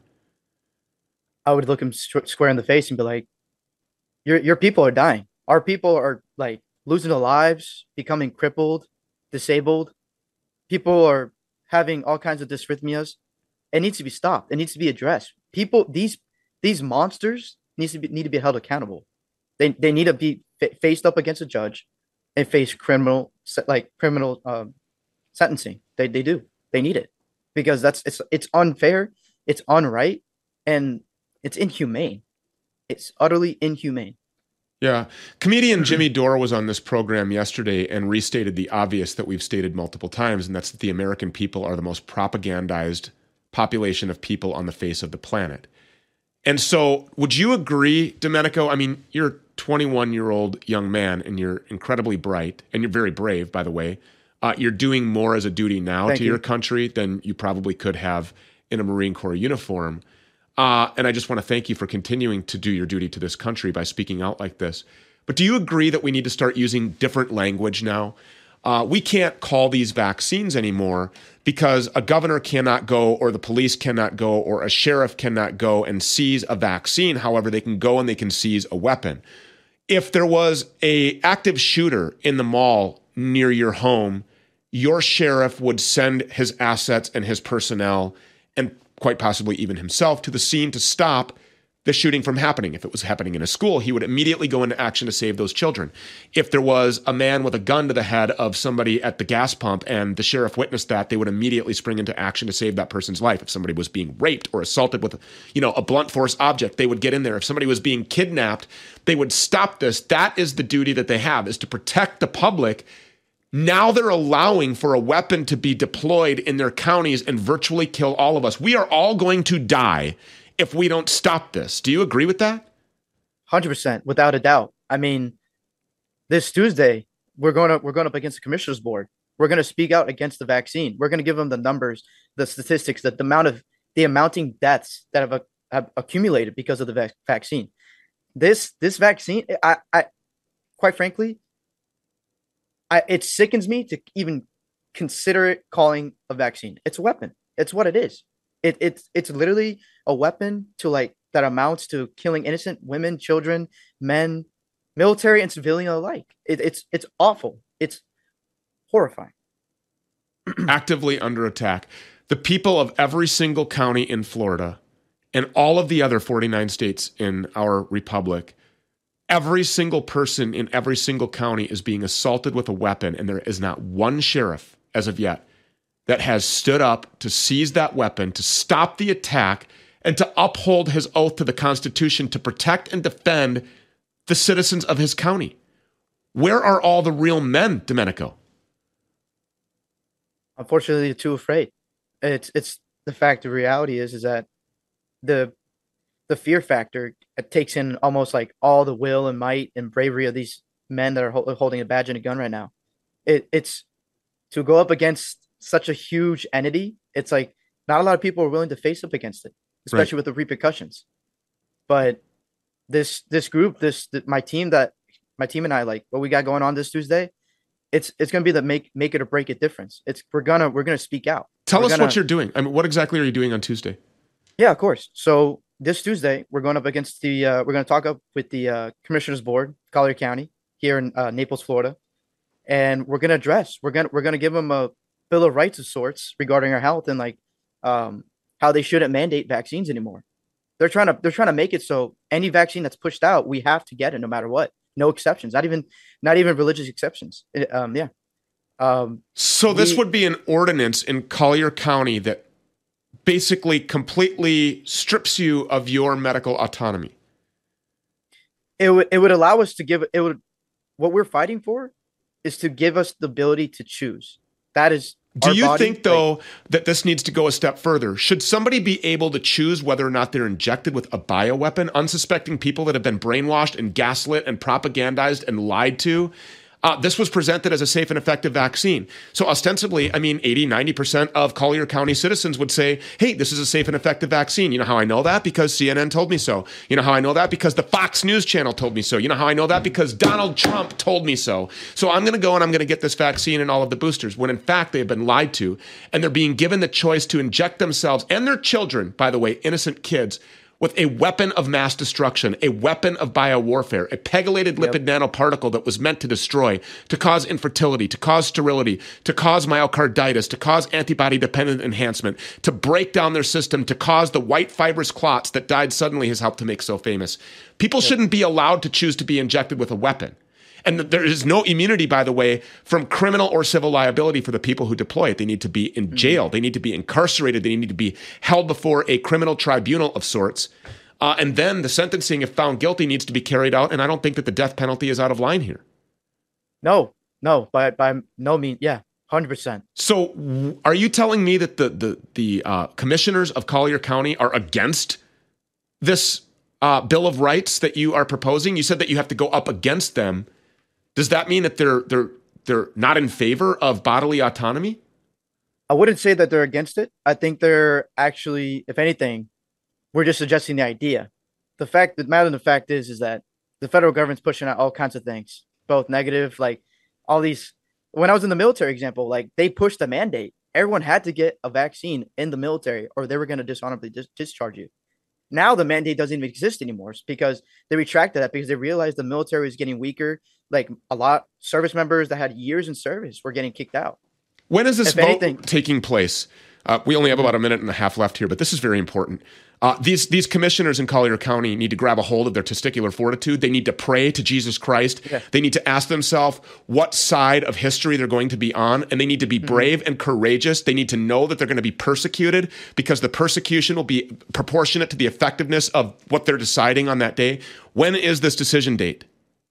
I would look him square in the face and be like, your your people are dying. Our people are like losing their lives, becoming crippled, disabled. People are having all kinds of dysrhythmias. It needs to be stopped. It needs to be addressed. People, these these monsters needs to be need to be held accountable. They they need to be fa- faced up against a judge and face criminal like criminal um, sentencing. They they do. They need it because that's it's it's unfair. It's unright, and it's inhumane. It's utterly inhumane. Yeah. Comedian Jimmy Dore was on this program yesterday and restated the obvious that we've stated multiple times, and that's that the American people are the most propagandized population of people on the face of the planet. And so would you agree, Domenico? I mean, you're a twenty-one-year-old young man, and you're incredibly bright, and you're very brave, by the way. Uh, you're doing more as a duty now Thank to you. your country than you probably could have in a Marine Corps uniform. Uh, and I just want to thank you for continuing to do your duty to this country by speaking out like this. But do you agree that we need to start using different language now? Uh, we can't call these vaccines anymore because a governor cannot go, or the police cannot go, or a sheriff cannot go and seize a vaccine. However, they can go and they can seize a weapon. If there was an active shooter in the mall near your home, your sheriff would send his assets and his personnel and quite possibly even himself to the scene to stop the shooting from happening. If it was happening in a school, he would immediately go into action to save those children. If there was a man with a gun to the head of somebody at the gas pump and the sheriff witnessed that, they would immediately spring into action to save that person's life. If somebody was being raped or assaulted with, you know, a blunt force object, they would get in there. If somebody was being kidnapped, they would stop this. That is the duty that they have, is to protect the public. Now they're allowing for a weapon to be deployed in their counties and virtually kill all of us. We are all going to die if we don't stop this. Do you agree with that? one hundred percent, without a doubt. I mean, this Tuesday, we're going to we're going up against the commissioner's board. We're going to speak out against the vaccine. We're going to give them the numbers, the statistics, the, the amount of the amounting deaths that have, have accumulated because of the vac- vaccine. This this vaccine, I, I quite frankly, I, it sickens me to even consider it calling a vaccine. It's a weapon. It's what it is. It, it's it's literally a weapon to like that amounts to killing innocent women, children, men, military and civilian alike. It, it's it's awful. It's horrifying. Actively under attack. The people of every single county in Florida and all of the other forty-nine states in our republic, every single person in every single county is being assaulted with a weapon, and there is not one sheriff as of yet that has stood up to seize that weapon, to stop the attack, and to uphold his oath to the Constitution to protect and defend the citizens of his county. Where are all the real men, Domenico? Unfortunately, they're too afraid. It's it's the fact. The reality is is that the the fear factor it takes in almost like all the will and might and bravery of these men that are ho- holding a badge and a gun right now. It it's to go up against such a huge entity. It's like not a lot of people are willing to face up against it, especially right. with the repercussions. But this this group, this th- my team that my team and I like what we got going on this Tuesday. It's it's gonna be the make make it or break it difference. It's we're gonna we're gonna speak out. Tell we're us gonna, what you're doing. I mean, what exactly are you doing on Tuesday? Yeah, of course. So this Tuesday we're going up against the uh, we're gonna talk up with the uh, Commissioners Board, Collier County here in uh, Naples, Florida, and we're gonna address we're gonna we're gonna give them a bill of rights of sorts regarding our health and like um, how they shouldn't mandate vaccines anymore. They're trying to they're trying to make it so any vaccine that's pushed out we have to get it no matter what. No exceptions, not even not even religious exceptions. Um, yeah. Um, so this we, would be an ordinance in Collier County that basically completely strips you of your medical autonomy. It would it would allow us to give it would what we're fighting for is to give us the ability to choose. That is. Do you body, think, though, like, that this needs to go a step further? Should somebody be able to choose whether or not they're injected with a bioweapon? Unsuspecting people that have been brainwashed and gaslit and propagandized and lied to? Uh, this was presented as a safe and effective vaccine. So ostensibly, I mean, eighty, ninety percent of Collier County citizens would say, hey, this is a safe and effective vaccine. You know how I know that? Because C N N told me so. You know how I know that? Because the Fox News channel told me so. You know how I know that? Because Donald Trump told me so. So I'm going to go and I'm going to get this vaccine and all of the boosters, when in fact they have been lied to. And they're being given the choice to inject themselves and their children, by the way, innocent kids, with a weapon of mass destruction, a weapon of biowarfare, a pegylated lipid yep. nanoparticle that was meant to destroy, to cause infertility, to cause sterility, to cause myocarditis, to cause antibody-dependent enhancement, to break down their system, to cause the white fibrous clots that died suddenly has helped to make so famous. People yep. shouldn't be allowed to choose to be injected with a weapon. And there is no immunity, by the way, from criminal or civil liability for the people who deploy it. They need to be in jail. They need to be incarcerated. They need to be held before a criminal tribunal of sorts. Uh, and then the sentencing, if found guilty, needs to be carried out. And I don't think that the death penalty is out of line here. No, no, by by no means. Yeah, one hundred percent. So are you telling me that the the, the uh, commissioners of Collier County are against this uh, Bill of Rights that you are proposing? You said that you have to go up against them. Does that mean that they're they're they're not in favor of bodily autonomy? I wouldn't say that they're against it. I think they're actually, if anything, we're just suggesting the idea. The fact the matter of the fact is, is that the federal government's pushing out all kinds of things, both negative, like all these. When I was in the military, example, like they pushed a mandate. Everyone had to get a vaccine in the military, or they were going to dishonorably dis- discharge you. Now the mandate doesn't even exist anymore because they retracted that because they realized the military was getting weaker. Like a lot service members that had years in service were getting kicked out. When is this if vote anything, taking place? Uh, we only have about a minute and a half left here, but this is very important. Uh, these these commissioners in Collier County need to grab a hold of their testicular fortitude. They need to pray to Jesus Christ. Yeah. They need to ask themselves what side of history they're going to be on, and they need to be brave mm-hmm. and courageous. They need to know that they're going to be persecuted because the persecution will be proportionate to the effectiveness of what they're deciding on that day. When is this decision date?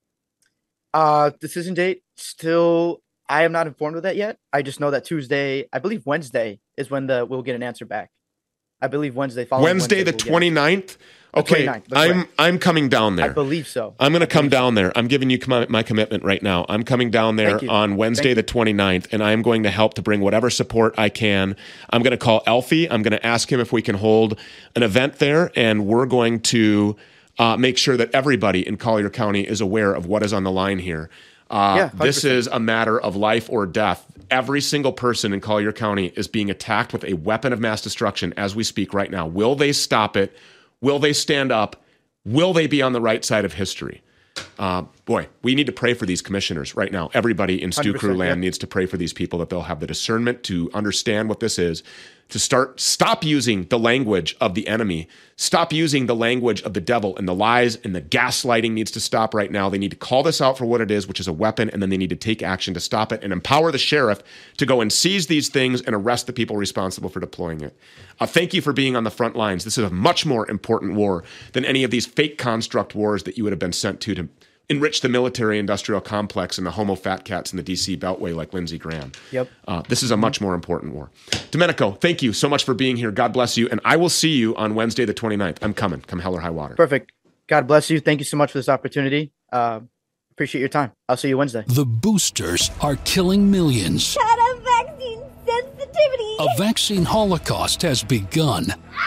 Uh, decision date still, I am not informed of that yet. I just know that Tuesday, I believe Wednesday is when the we'll get an answer back. I believe Wednesday following Wednesday, Wednesday the we'll twenty-ninth. Okay, the twenty-ninth, I'm right. I'm coming down there. I believe so. I'm going to come down so. there. I'm giving you my, my commitment right now. I'm coming down there on Wednesday the twenty-ninth, and I am going to help to bring whatever support I can. I'm going to call Elfie. I'm going to ask him if we can hold an event there, and we're going to uh, make sure that everybody in Collier County is aware of what is on the line here. Uh, yeah, this is a matter of life or death. Every single person in Collier County is being attacked with a weapon of mass destruction as we speak right now. Will they stop it? Will they stand up? Will they be on the right side of history? Uh, boy, we need to pray for these commissioners right now. Everybody in Stew Crew land yeah. needs to pray for these people, that they'll have the discernment to understand what this is, to start, stop using the language of the enemy, stop using the language of the devil, and the lies and the gaslighting needs to stop right now. They need to call this out for what it is, which is a weapon, and then they need to take action to stop it and empower the sheriff to go and seize these things and arrest the people responsible for deploying it. Uh, thank you for being on the front lines. This is a much more important war than any of these fake construct wars that you would have been sent to to enrich the military-industrial complex and the homo fat cats in the D C Beltway like Lindsey Graham. Yep. Uh, this is a much more important war. Domenico, thank you so much for being here. God bless you. And I will see you on Wednesday the twenty-ninth. I'm coming. Come hell or high water. Perfect. God bless you. Thank you so much for this opportunity. Uh, appreciate your time. I'll see you Wednesday. The boosters are killing millions. Shut up, vaccine sensitivity. A vaccine holocaust has begun.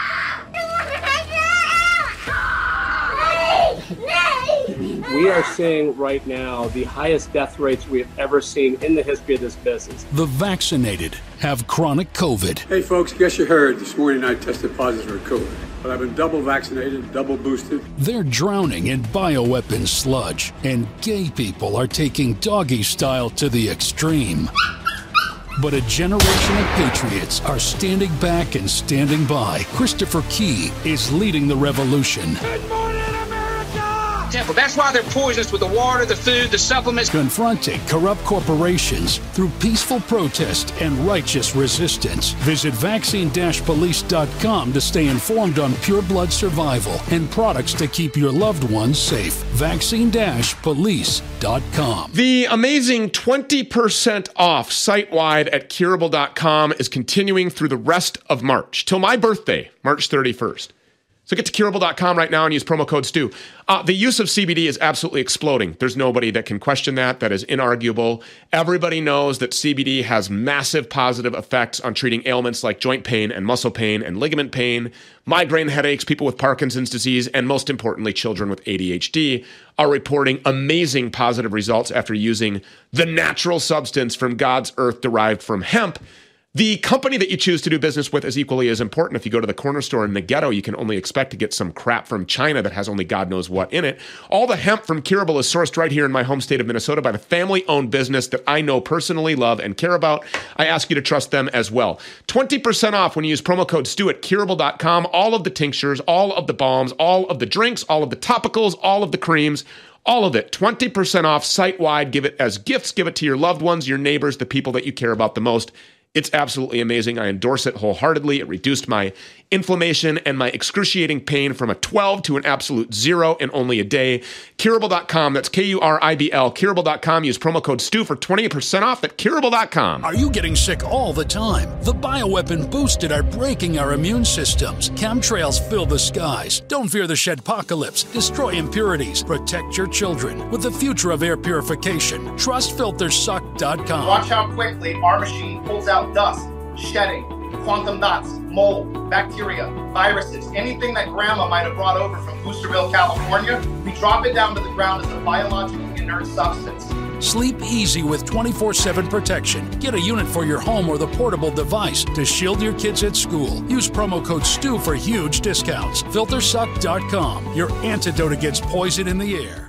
We are seeing right now the highest death rates we have ever seen in the history of this business. The vaccinated have chronic COVID. Hey folks, guess you heard this morning I tested positive for COVID, but I've been double vaccinated, double boosted. They're drowning in bioweapon sludge, and gay people are taking doggy style to the extreme. But a generation of patriots are standing back and standing by. Christopher Key is leading the revolution. Good morning, America! Temple. That's why they're poisonous with the water, the food, the supplements. Confronting corrupt corporations through peaceful protest and righteous resistance. Visit vaccine dash police dot com to stay informed on pure blood survival and products to keep your loved ones safe. vaccine dash police dot com. The amazing twenty percent off site-wide at curable dot com is continuing through the rest of March, till my birthday, March thirty-first. So get to curable dot com right now and use promo code STEW. Uh, the use of C B D is absolutely exploding. There's nobody that can question that. That is inarguable. Everybody knows that C B D has massive positive effects on treating ailments like joint pain and muscle pain and ligament pain, migraine headaches, people with Parkinson's disease, and most importantly, children with A D H D are reporting amazing positive results after using the natural substance from God's earth derived from hemp. The company that you choose to do business with is equally as important. If you go to the corner store in the ghetto, you can only expect to get some crap from China that has only God knows what in it. All the hemp from Curable is sourced right here in my home state of Minnesota by the family-owned business that I know personally, love, and care about. I ask you to trust them as well. twenty percent off when you use promo code STEW at curable dot com. All of the tinctures, all of the balms, all of the drinks, all of the topicals, all of the creams, all of it. twenty percent off site-wide. Give it as gifts. Give it to your loved ones, your neighbors, the people that you care about the most. It's absolutely amazing. I endorse it wholeheartedly. It reduced my inflammation and my excruciating pain from a twelve to an absolute zero in only a day. Curable dot com. That's K U R I B L. Curable dot com. Use promo code STEW for twenty percent off at curable dot com. Are you getting sick all the time? The bioweapon boosted are breaking our immune systems. Chemtrails fill the skies. Don't fear the shedpocalypse. Destroy impurities. Protect your children with the future of air purification. Trust filter suck dot com. Watch how quickly our machine pulls out dust, shedding, quantum dots, mold, bacteria, viruses, anything that grandma might have brought over from Boosterville, California. We drop it down to the ground as a biologically inert substance. Sleep easy with twenty-four seven protection. Get a unit for your home or the portable device to shield your kids at school. Use promo code STEW for huge discounts. filter suck dot com, your antidote against poison in the air.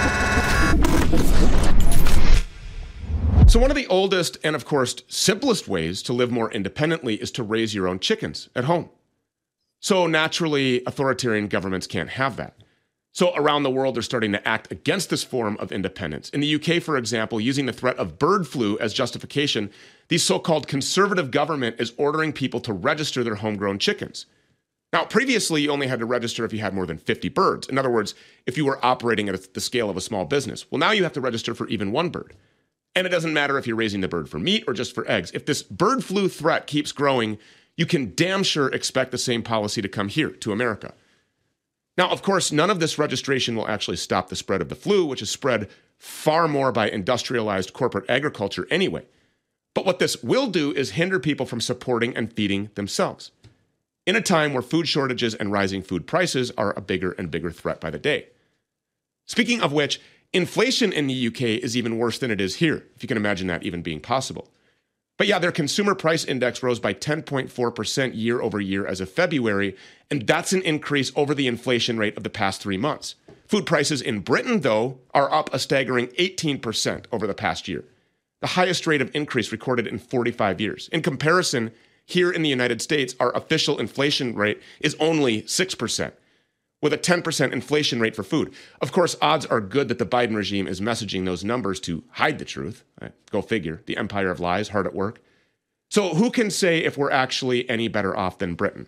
So one of the oldest and, of course, simplest ways to live more independently is to raise your own chickens at home. So naturally, authoritarian governments can't have that. So around the world, they're starting to act against this form of independence. In the U K, for example, using the threat of bird flu as justification, the so-called conservative government is ordering people to register their homegrown chickens. Now, previously, you only had to register if you had more than fifty birds. In other words, if you were operating at the scale of a small business. Well, now you have to register for even one bird. And it doesn't matter if you're raising the bird for meat or just for eggs. If this bird flu threat keeps growing, you can damn sure expect the same policy to come here to America. Now, of course, none of this registration will actually stop the spread of the flu, which is spread far more by industrialized corporate agriculture anyway. But what this will do is hinder people from supporting and feeding themselves in a time where food shortages and rising food prices are a bigger and bigger threat by the day. Speaking of which, inflation in the U K is even worse than it is here, if you can imagine that even being possible. But yeah, their consumer price index rose by ten point four percent year over year as of February, and that's an increase over the inflation rate of the past three months. Food prices in Britain, though, are up a staggering eighteen percent over the past year, the highest rate of increase recorded in forty-five years. In comparison, here in the United States, our official inflation rate is only six percent, with a ten percent inflation rate for food. Of course, odds are good that the Biden regime is messaging those numbers to hide the truth. Right? Go figure. The empire of lies, hard at work. So who can say if we're actually any better off than Britain?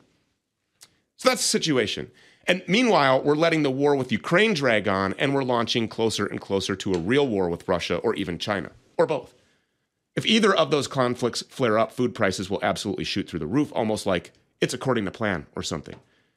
So that's the situation. And meanwhile, we're letting the war with Ukraine drag on, and we're launching closer and closer to a real war with Russia or even China, or both. If either of those conflicts flare up, food prices will absolutely shoot through the roof, almost like it's according to plan or something.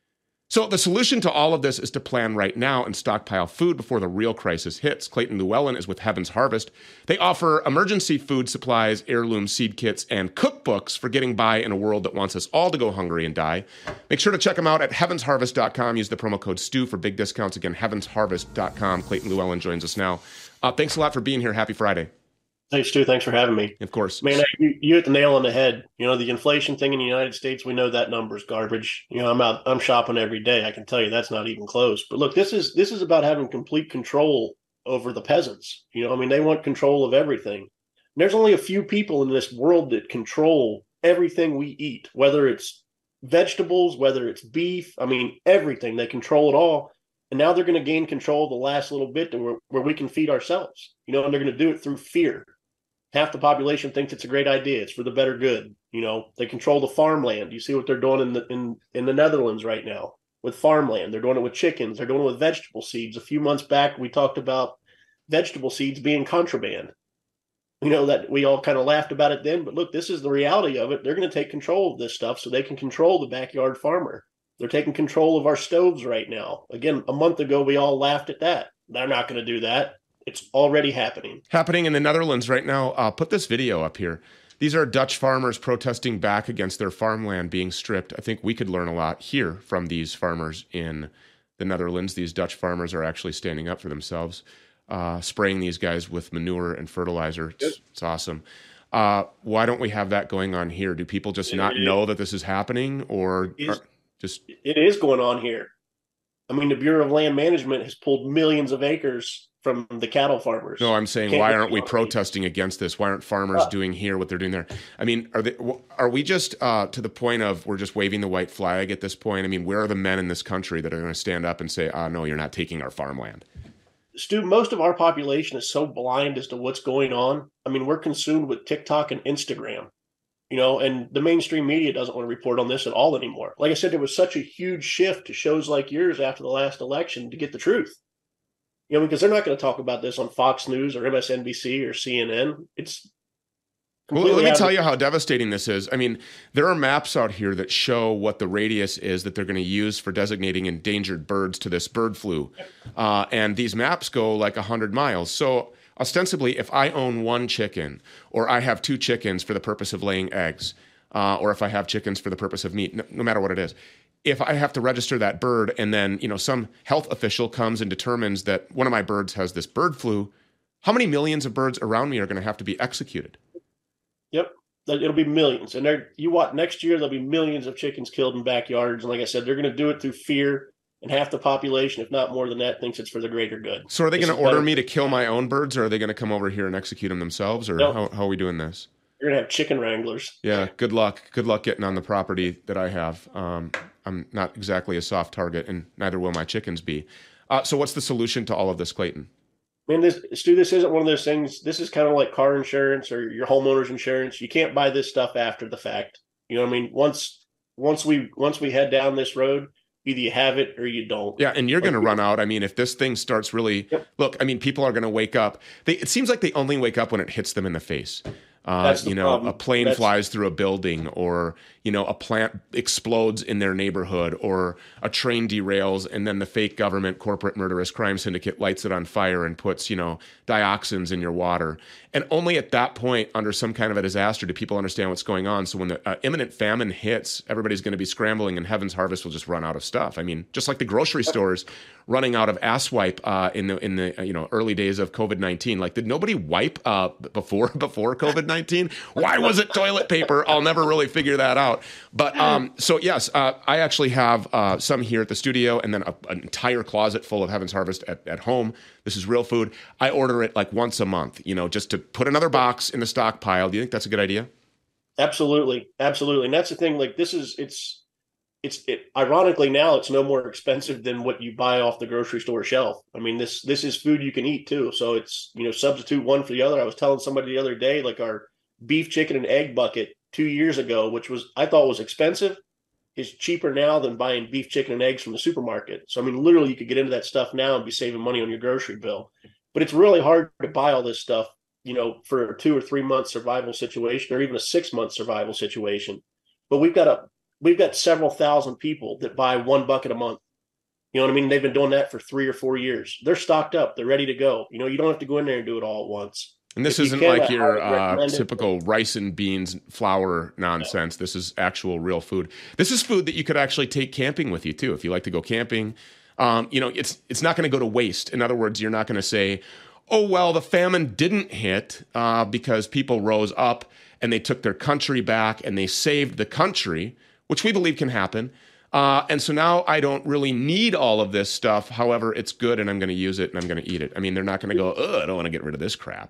So the solution to all of this is to plan right now and stockpile food before the real crisis hits. Clayton Llewellyn is with Heaven's Harvest. They offer emergency food supplies, heirloom seed kits, and cookbooks for getting by in a world that wants us all to go hungry and die. Make sure to check them out at heavens harvest dot com. Use the promo code STU for big discounts. Again, heavens harvest dot com. Clayton Llewellyn joins us now. Uh, thanks a lot for being here. Happy Friday. Hey, Stu, thanks for having me. Of course. Man, you, you hit the nail on the head. You know, the inflation thing in the United States, we know that number's garbage. You know, I'm out, I'm shopping every day. I can tell you that's not even close. But look, this is this is about having complete control over the peasants. You know, I mean, they want control of everything. And there's only a few people in this world that control everything we eat, whether it's vegetables, whether it's beef. I mean, everything. They control it all. And now they're going to gain control of the last little bit to where, where we can feed ourselves. You know, and they're going to do it through fear. Half the population thinks it's a great idea. It's for the better good. You know, they control the farmland. You see what they're doing in the in, in the Netherlands right now with farmland. They're doing it with chickens. They're doing it with vegetable seeds. A few months back, we talked about vegetable seeds being contraband. You know, that we all kind of laughed about it then. But look, this is the reality of it. They're going to take control of this stuff so they can control the backyard farmer. They're taking control of our stoves right now. Again, a month ago, we all laughed at that. They're not going to do that. It's already happening. Happening in the Netherlands right now. Uh, put this video up here. These are Dutch farmers protesting back against their farmland being stripped. I think we could learn a lot here from these farmers in the Netherlands. These Dutch farmers are actually standing up for themselves, uh, spraying these guys with manure and fertilizer. It's, yep. it's awesome. Uh, why don't we have that going on here? Do people just it, not it, know that this is happening, or it is, are just it is going on here? I mean, the Bureau of Land Management has pulled millions of acres from the cattle farmers. No, I'm saying, why aren't we protesting against this? Why aren't farmers uh, doing here what they're doing there? I mean, are they, are we just uh, to the point of we're just waving the white flag at this point? I mean, where are the men in this country that are going to stand up and say, "Ah, oh, no, you're not taking our farmland"? Stu, most of our population is so blind as to what's going on. I mean, we're consumed with TikTok and Instagram, you know, and the mainstream media doesn't want to report on this at all anymore. Like I said, there was such a huge shift to shows like yours after the last election to get the truth. You know, because they're not going to talk about this on Fox News or M S N B C or C N N. It's well, let me tell you how devastating this is. I mean, there are maps out here that show what the radius is that they're going to use for designating endangered birds to this bird flu. Uh, and these maps go like one hundred miles. So ostensibly, if I own one chicken, or I have two chickens for the purpose of laying eggs, uh, or if I have chickens for the purpose of meat, no, no matter what it is, if I have to register that bird and then, you know, some health official comes and determines that one of my birds has this bird flu, how many millions of birds around me are going to have to be executed? Yep. It'll be millions. And there, you watch next year, there'll be millions of chickens killed in backyards. And like I said, they're going to do it through fear. And half the population, if not more than that, thinks it's for the greater good. So are they going to order me to kill my own birds, or are they going to come over here and execute them themselves? Or no. how, how are we doing this? You're going to have chicken wranglers. Yeah, good luck. Good luck getting on the property that I have. Um, I'm not exactly a soft target, and neither will my chickens be. Uh, so what's the solution to all of this, Clayton? Man, this, Stu, this isn't one of those things. This is kind of like car insurance or your homeowner's insurance. You can't buy this stuff after the fact. You know what I mean? Once once we once we head down this road, either you have it or you don't. Yeah, and you're going to run out. I mean, if this thing starts really yep. – look, I mean, people are going to wake up. They, it seems like they only wake up when it hits them in the face. Uh, you know, problem. a plane That's... flies through a building, or, you know, a plant explodes in their neighborhood, or a train derails, and then the fake government corporate murderous crime syndicate lights it on fire and puts, you know, dioxins in your water. And only at that point, under some kind of a disaster, do people understand what's going on. So when the uh, imminent famine hits, everybody's going to be scrambling, and Heaven's Harvest will just run out of stuff. I mean, just like the grocery stores running out of ass wipe uh, in the in the uh, you know early days of COVID nineteen. Like, did nobody wipe uh, before before COVID nineteen? Why was it toilet paper? I'll never really figure that out. out. But um, so yes, uh, I actually have uh, some here at the studio, and then a, an entire closet full of Heaven's Harvest at, at home. This is real food. I order it like once a month, you know, just to put another box in the stockpile. Do you think that's a good idea? Absolutely, absolutely. And that's the thing. Like this is it's it's it, ironically now it's no more expensive than what you buy off the grocery store shelf. I mean, this this is food you can eat too. So it's, you know, substitute one for the other. I was telling somebody the other day, like our beef, chicken, and egg bucket two years ago, which was I thought was expensive, is cheaper now than buying beef, chicken, and eggs from the supermarket. So I mean, literally, you could get into that stuff now and be saving money on your grocery bill. But it's really hard to buy all this stuff, you know, for a two or three month survival situation, or even a six month survival situation. But we've got a we've got several thousand people that buy one bucket a month. You know what I mean? They've been doing that for three or four years. They're stocked up. They're ready to go. You know, you don't have to go in there and do it all at once. And this If you isn't can, like I your highly uh, recommend it. typical rice and beans flour nonsense. This is actual real food. This is food that you could actually take camping with you too. If you like to go camping, um, you know, it's it's not going to go to waste. In other words, you're not going to say, oh, well, the famine didn't hit uh, because people rose up and they took their country back and they saved the country, which we believe can happen. Uh, and so now I don't really need all of this stuff. However, it's good and I'm going to use it and I'm going to eat it. I mean, they're not going to go, oh, I don't want to get rid of this crap.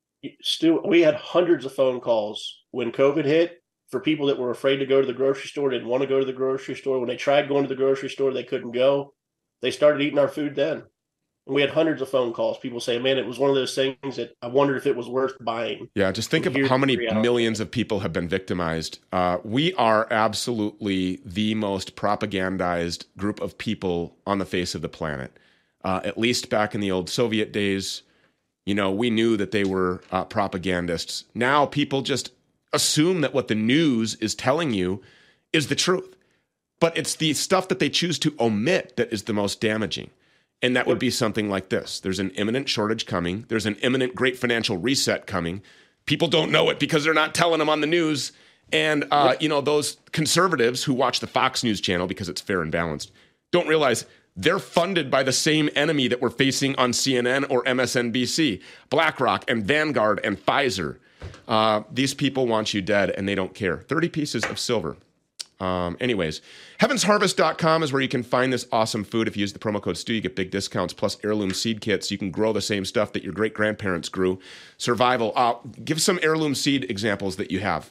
Stu, we had hundreds of phone calls when COVID hit for people that were afraid to go to the grocery store, didn't want to go to the grocery store. When they tried going to the grocery store, they couldn't go. They started eating our food then. And we had hundreds of phone calls. People saying, man, it was one of those things that I wondered if it was worth buying. Yeah, just think And of here's how many the reality. millions of people have been victimized. Uh, we are absolutely the most propagandized group of people on the face of the planet. Uh, at least back in the old Soviet days, you know, we knew that they were uh, propagandists. Now people just assume that what the news is telling you is the truth. But it's the stuff that they choose to omit that is the most damaging. And that would be something like this. There's an imminent shortage coming. There's an imminent great financial reset coming. People don't know it because they're not telling them on the news. And, uh, you know, those conservatives who watch the Fox News channel because it's fair and balanced don't realize they're funded by the same enemy that we're facing on C N N or M S N B C, BlackRock and Vanguard and Pfizer. Uh, these people want you dead and they don't care. thirty pieces of silver. Um, anyways, heavens harvest dot com is where you can find this awesome food. If you use the promo code Stu, you get big discounts plus heirloom seed kits. You can grow the same stuff that your great-grandparents grew. Survival. Uh, give some heirloom seed examples that you have.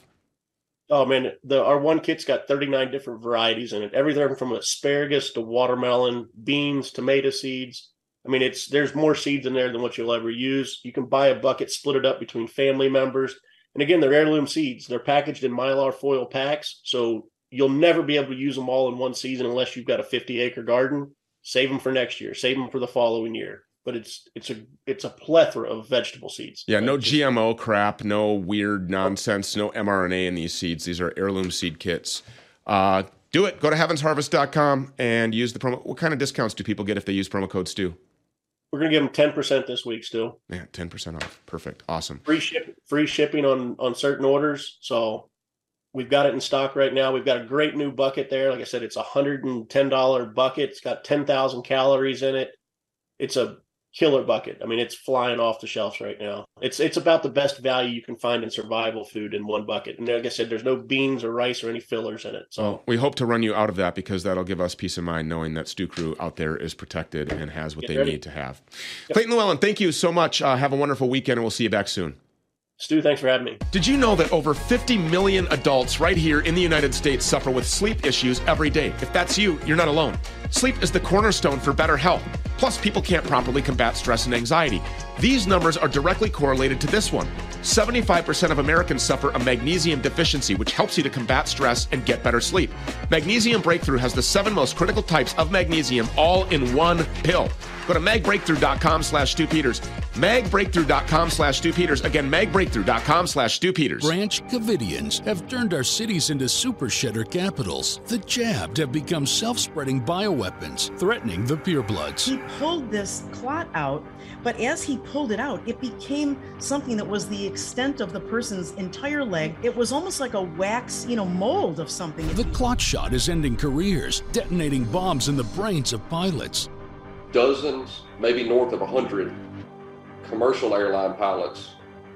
Oh man, the our one kit's got thirty-nine different varieties in it. Everything from asparagus to watermelon, beans, tomato seeds. I mean, it's there's more seeds in there than what you'll ever use. You can buy a bucket, split it up between family members. And again, they're heirloom seeds. They're packaged in Mylar foil packs, so you'll never be able to use them all in one season unless you've got a fifty acre garden. Save them for next year. Save them for the following year. But it's it's a it's a plethora of vegetable seeds. Yeah, no G M O crap, no weird nonsense, no M R N A in these seeds. These are heirloom seed kits. Uh, do it. Go to heavens harvest dot com and use the promo. What kind of discounts do people get if they use promo code Stu? We're going to give them ten percent this week, Stu. Yeah, ten percent off. Perfect. Awesome. Free ship, free shipping on on certain orders. So we've got it in stock right now. We've got a great new bucket there. Like I said, it's a one hundred ten dollars bucket. It's got ten thousand calories in it. It's a killer bucket. I mean, it's flying off the shelves right now. It's it's about the best value you can find in survival food in one bucket. And like I said, there's no beans or rice or any fillers in it. So well, we hope to run you out of that because that'll give us peace of mind knowing that Stu Crew out there is protected and has what Get they ready. need to have. Yep. Clayton Llewellyn, thank you so much. Uh, have a wonderful weekend and we'll see you back soon. Stu, thanks for having me. Did you know that over fifty million adults right here in the United States suffer with sleep issues every day? If that's you, you're not alone. Sleep is the cornerstone for better health. Plus, people can't properly combat stress and anxiety. These numbers are directly correlated to this one. seventy-five percent of Americans suffer a magnesium deficiency, which helps you to combat stress and get better sleep. Magnesium Breakthrough has the seven most critical types of magnesium all in one pill. Go to magbreakthrough.com slash Stu Peters. magbreakthrough.com slash Stu Peters. Again, magbreakthrough.com slash Stu Peters. Branch Covidians have turned our cities into super shedder capitals. The jabbed have become self-spreading bioweapons, threatening the purebloods. He pulled this clot out, but as he pulled it out, it became something that was the extent of the person's entire leg. It was almost like a wax, you know, mold of something. The clot shot is ending careers, detonating bombs in the brains of pilots. Dozens, maybe north of a hundred commercial airline pilots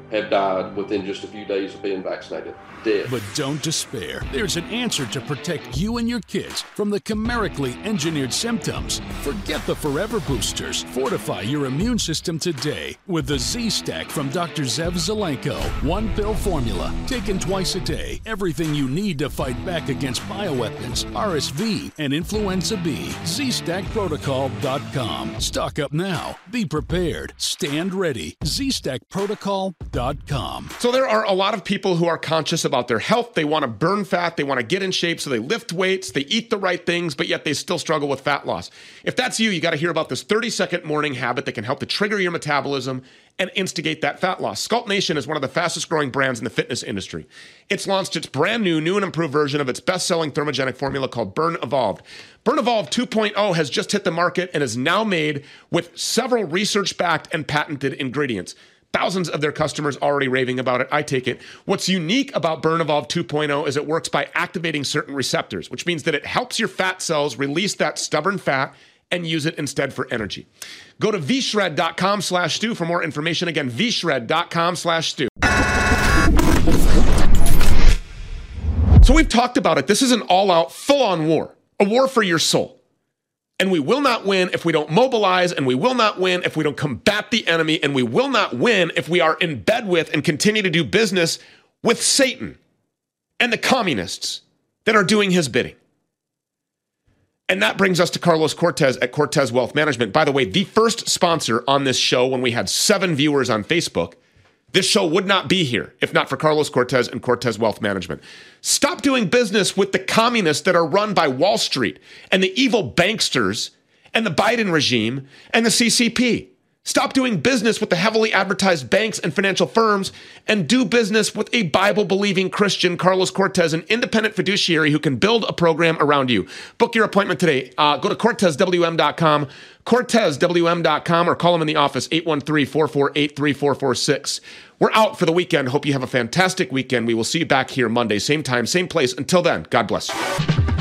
have died within just a few days of being vaccinated. Dead. But don't despair. There's an answer to protect you and your kids from the chimerically engineered symptoms. Forget the forever boosters. Fortify your immune system today with the Z-Stack from Doctor Zev Zelenko. One pill formula, taken twice a day. Everything you need to fight back against bioweapons, R S V, and influenza B. Z stack protocol dot com. Stock up now. Be prepared. Stand ready. Z stack protocol dot com. So there are a lot of people who are conscious about their health. They want to burn fat. They want to get in shape. So they lift weights. They eat the right things, but yet they still struggle with fat loss. If that's you, you got to hear about this thirty second morning habit that can help to trigger your metabolism and instigate that fat loss. Sculpt Nation is one of the fastest growing brands in the fitness industry. It's launched its brand new, new and improved version of its best-selling thermogenic formula called Burn Evolved. Burn Evolved two point oh has just hit the market and is now made with several research-backed and patented ingredients. Thousands of their customers already raving about it. I take it. What's unique about Burn Evolved two point oh is it works by activating certain receptors, which means that it helps your fat cells release that stubborn fat and use it instead for energy. Go to v shred dot com slash stew for more information. Again, v shred dot com slash stew. So we've talked about it. This is an all-out, full-on war, a war for your soul. And we will not win if we don't mobilize, and we will not win if we don't combat the enemy, and we will not win if we are in bed with and continue to do business with Satan and the communists that are doing his bidding. And that brings us to Carlos Cortez at Cortez Wealth Management. By the way, the first sponsor on this show when we had seven viewers on Facebook. This show would not be here if not for Carlos Cortez and Cortez Wealth Management. Stop doing business with the communists that are run by Wall Street and the evil banksters and the Biden regime and the C C P. Stop doing business with the heavily advertised banks and financial firms and do business with a Bible-believing Christian, Carlos Cortez, an independent fiduciary who can build a program around you. Book your appointment today. Uh, go to Cortez W M dot com, Cortez W M dot com, or call him in the office, eight one three, four four eight, three four four six. We're out for the weekend. Hope you have a fantastic weekend. We will see you back here Monday, same time, same place. Until then, God bless you.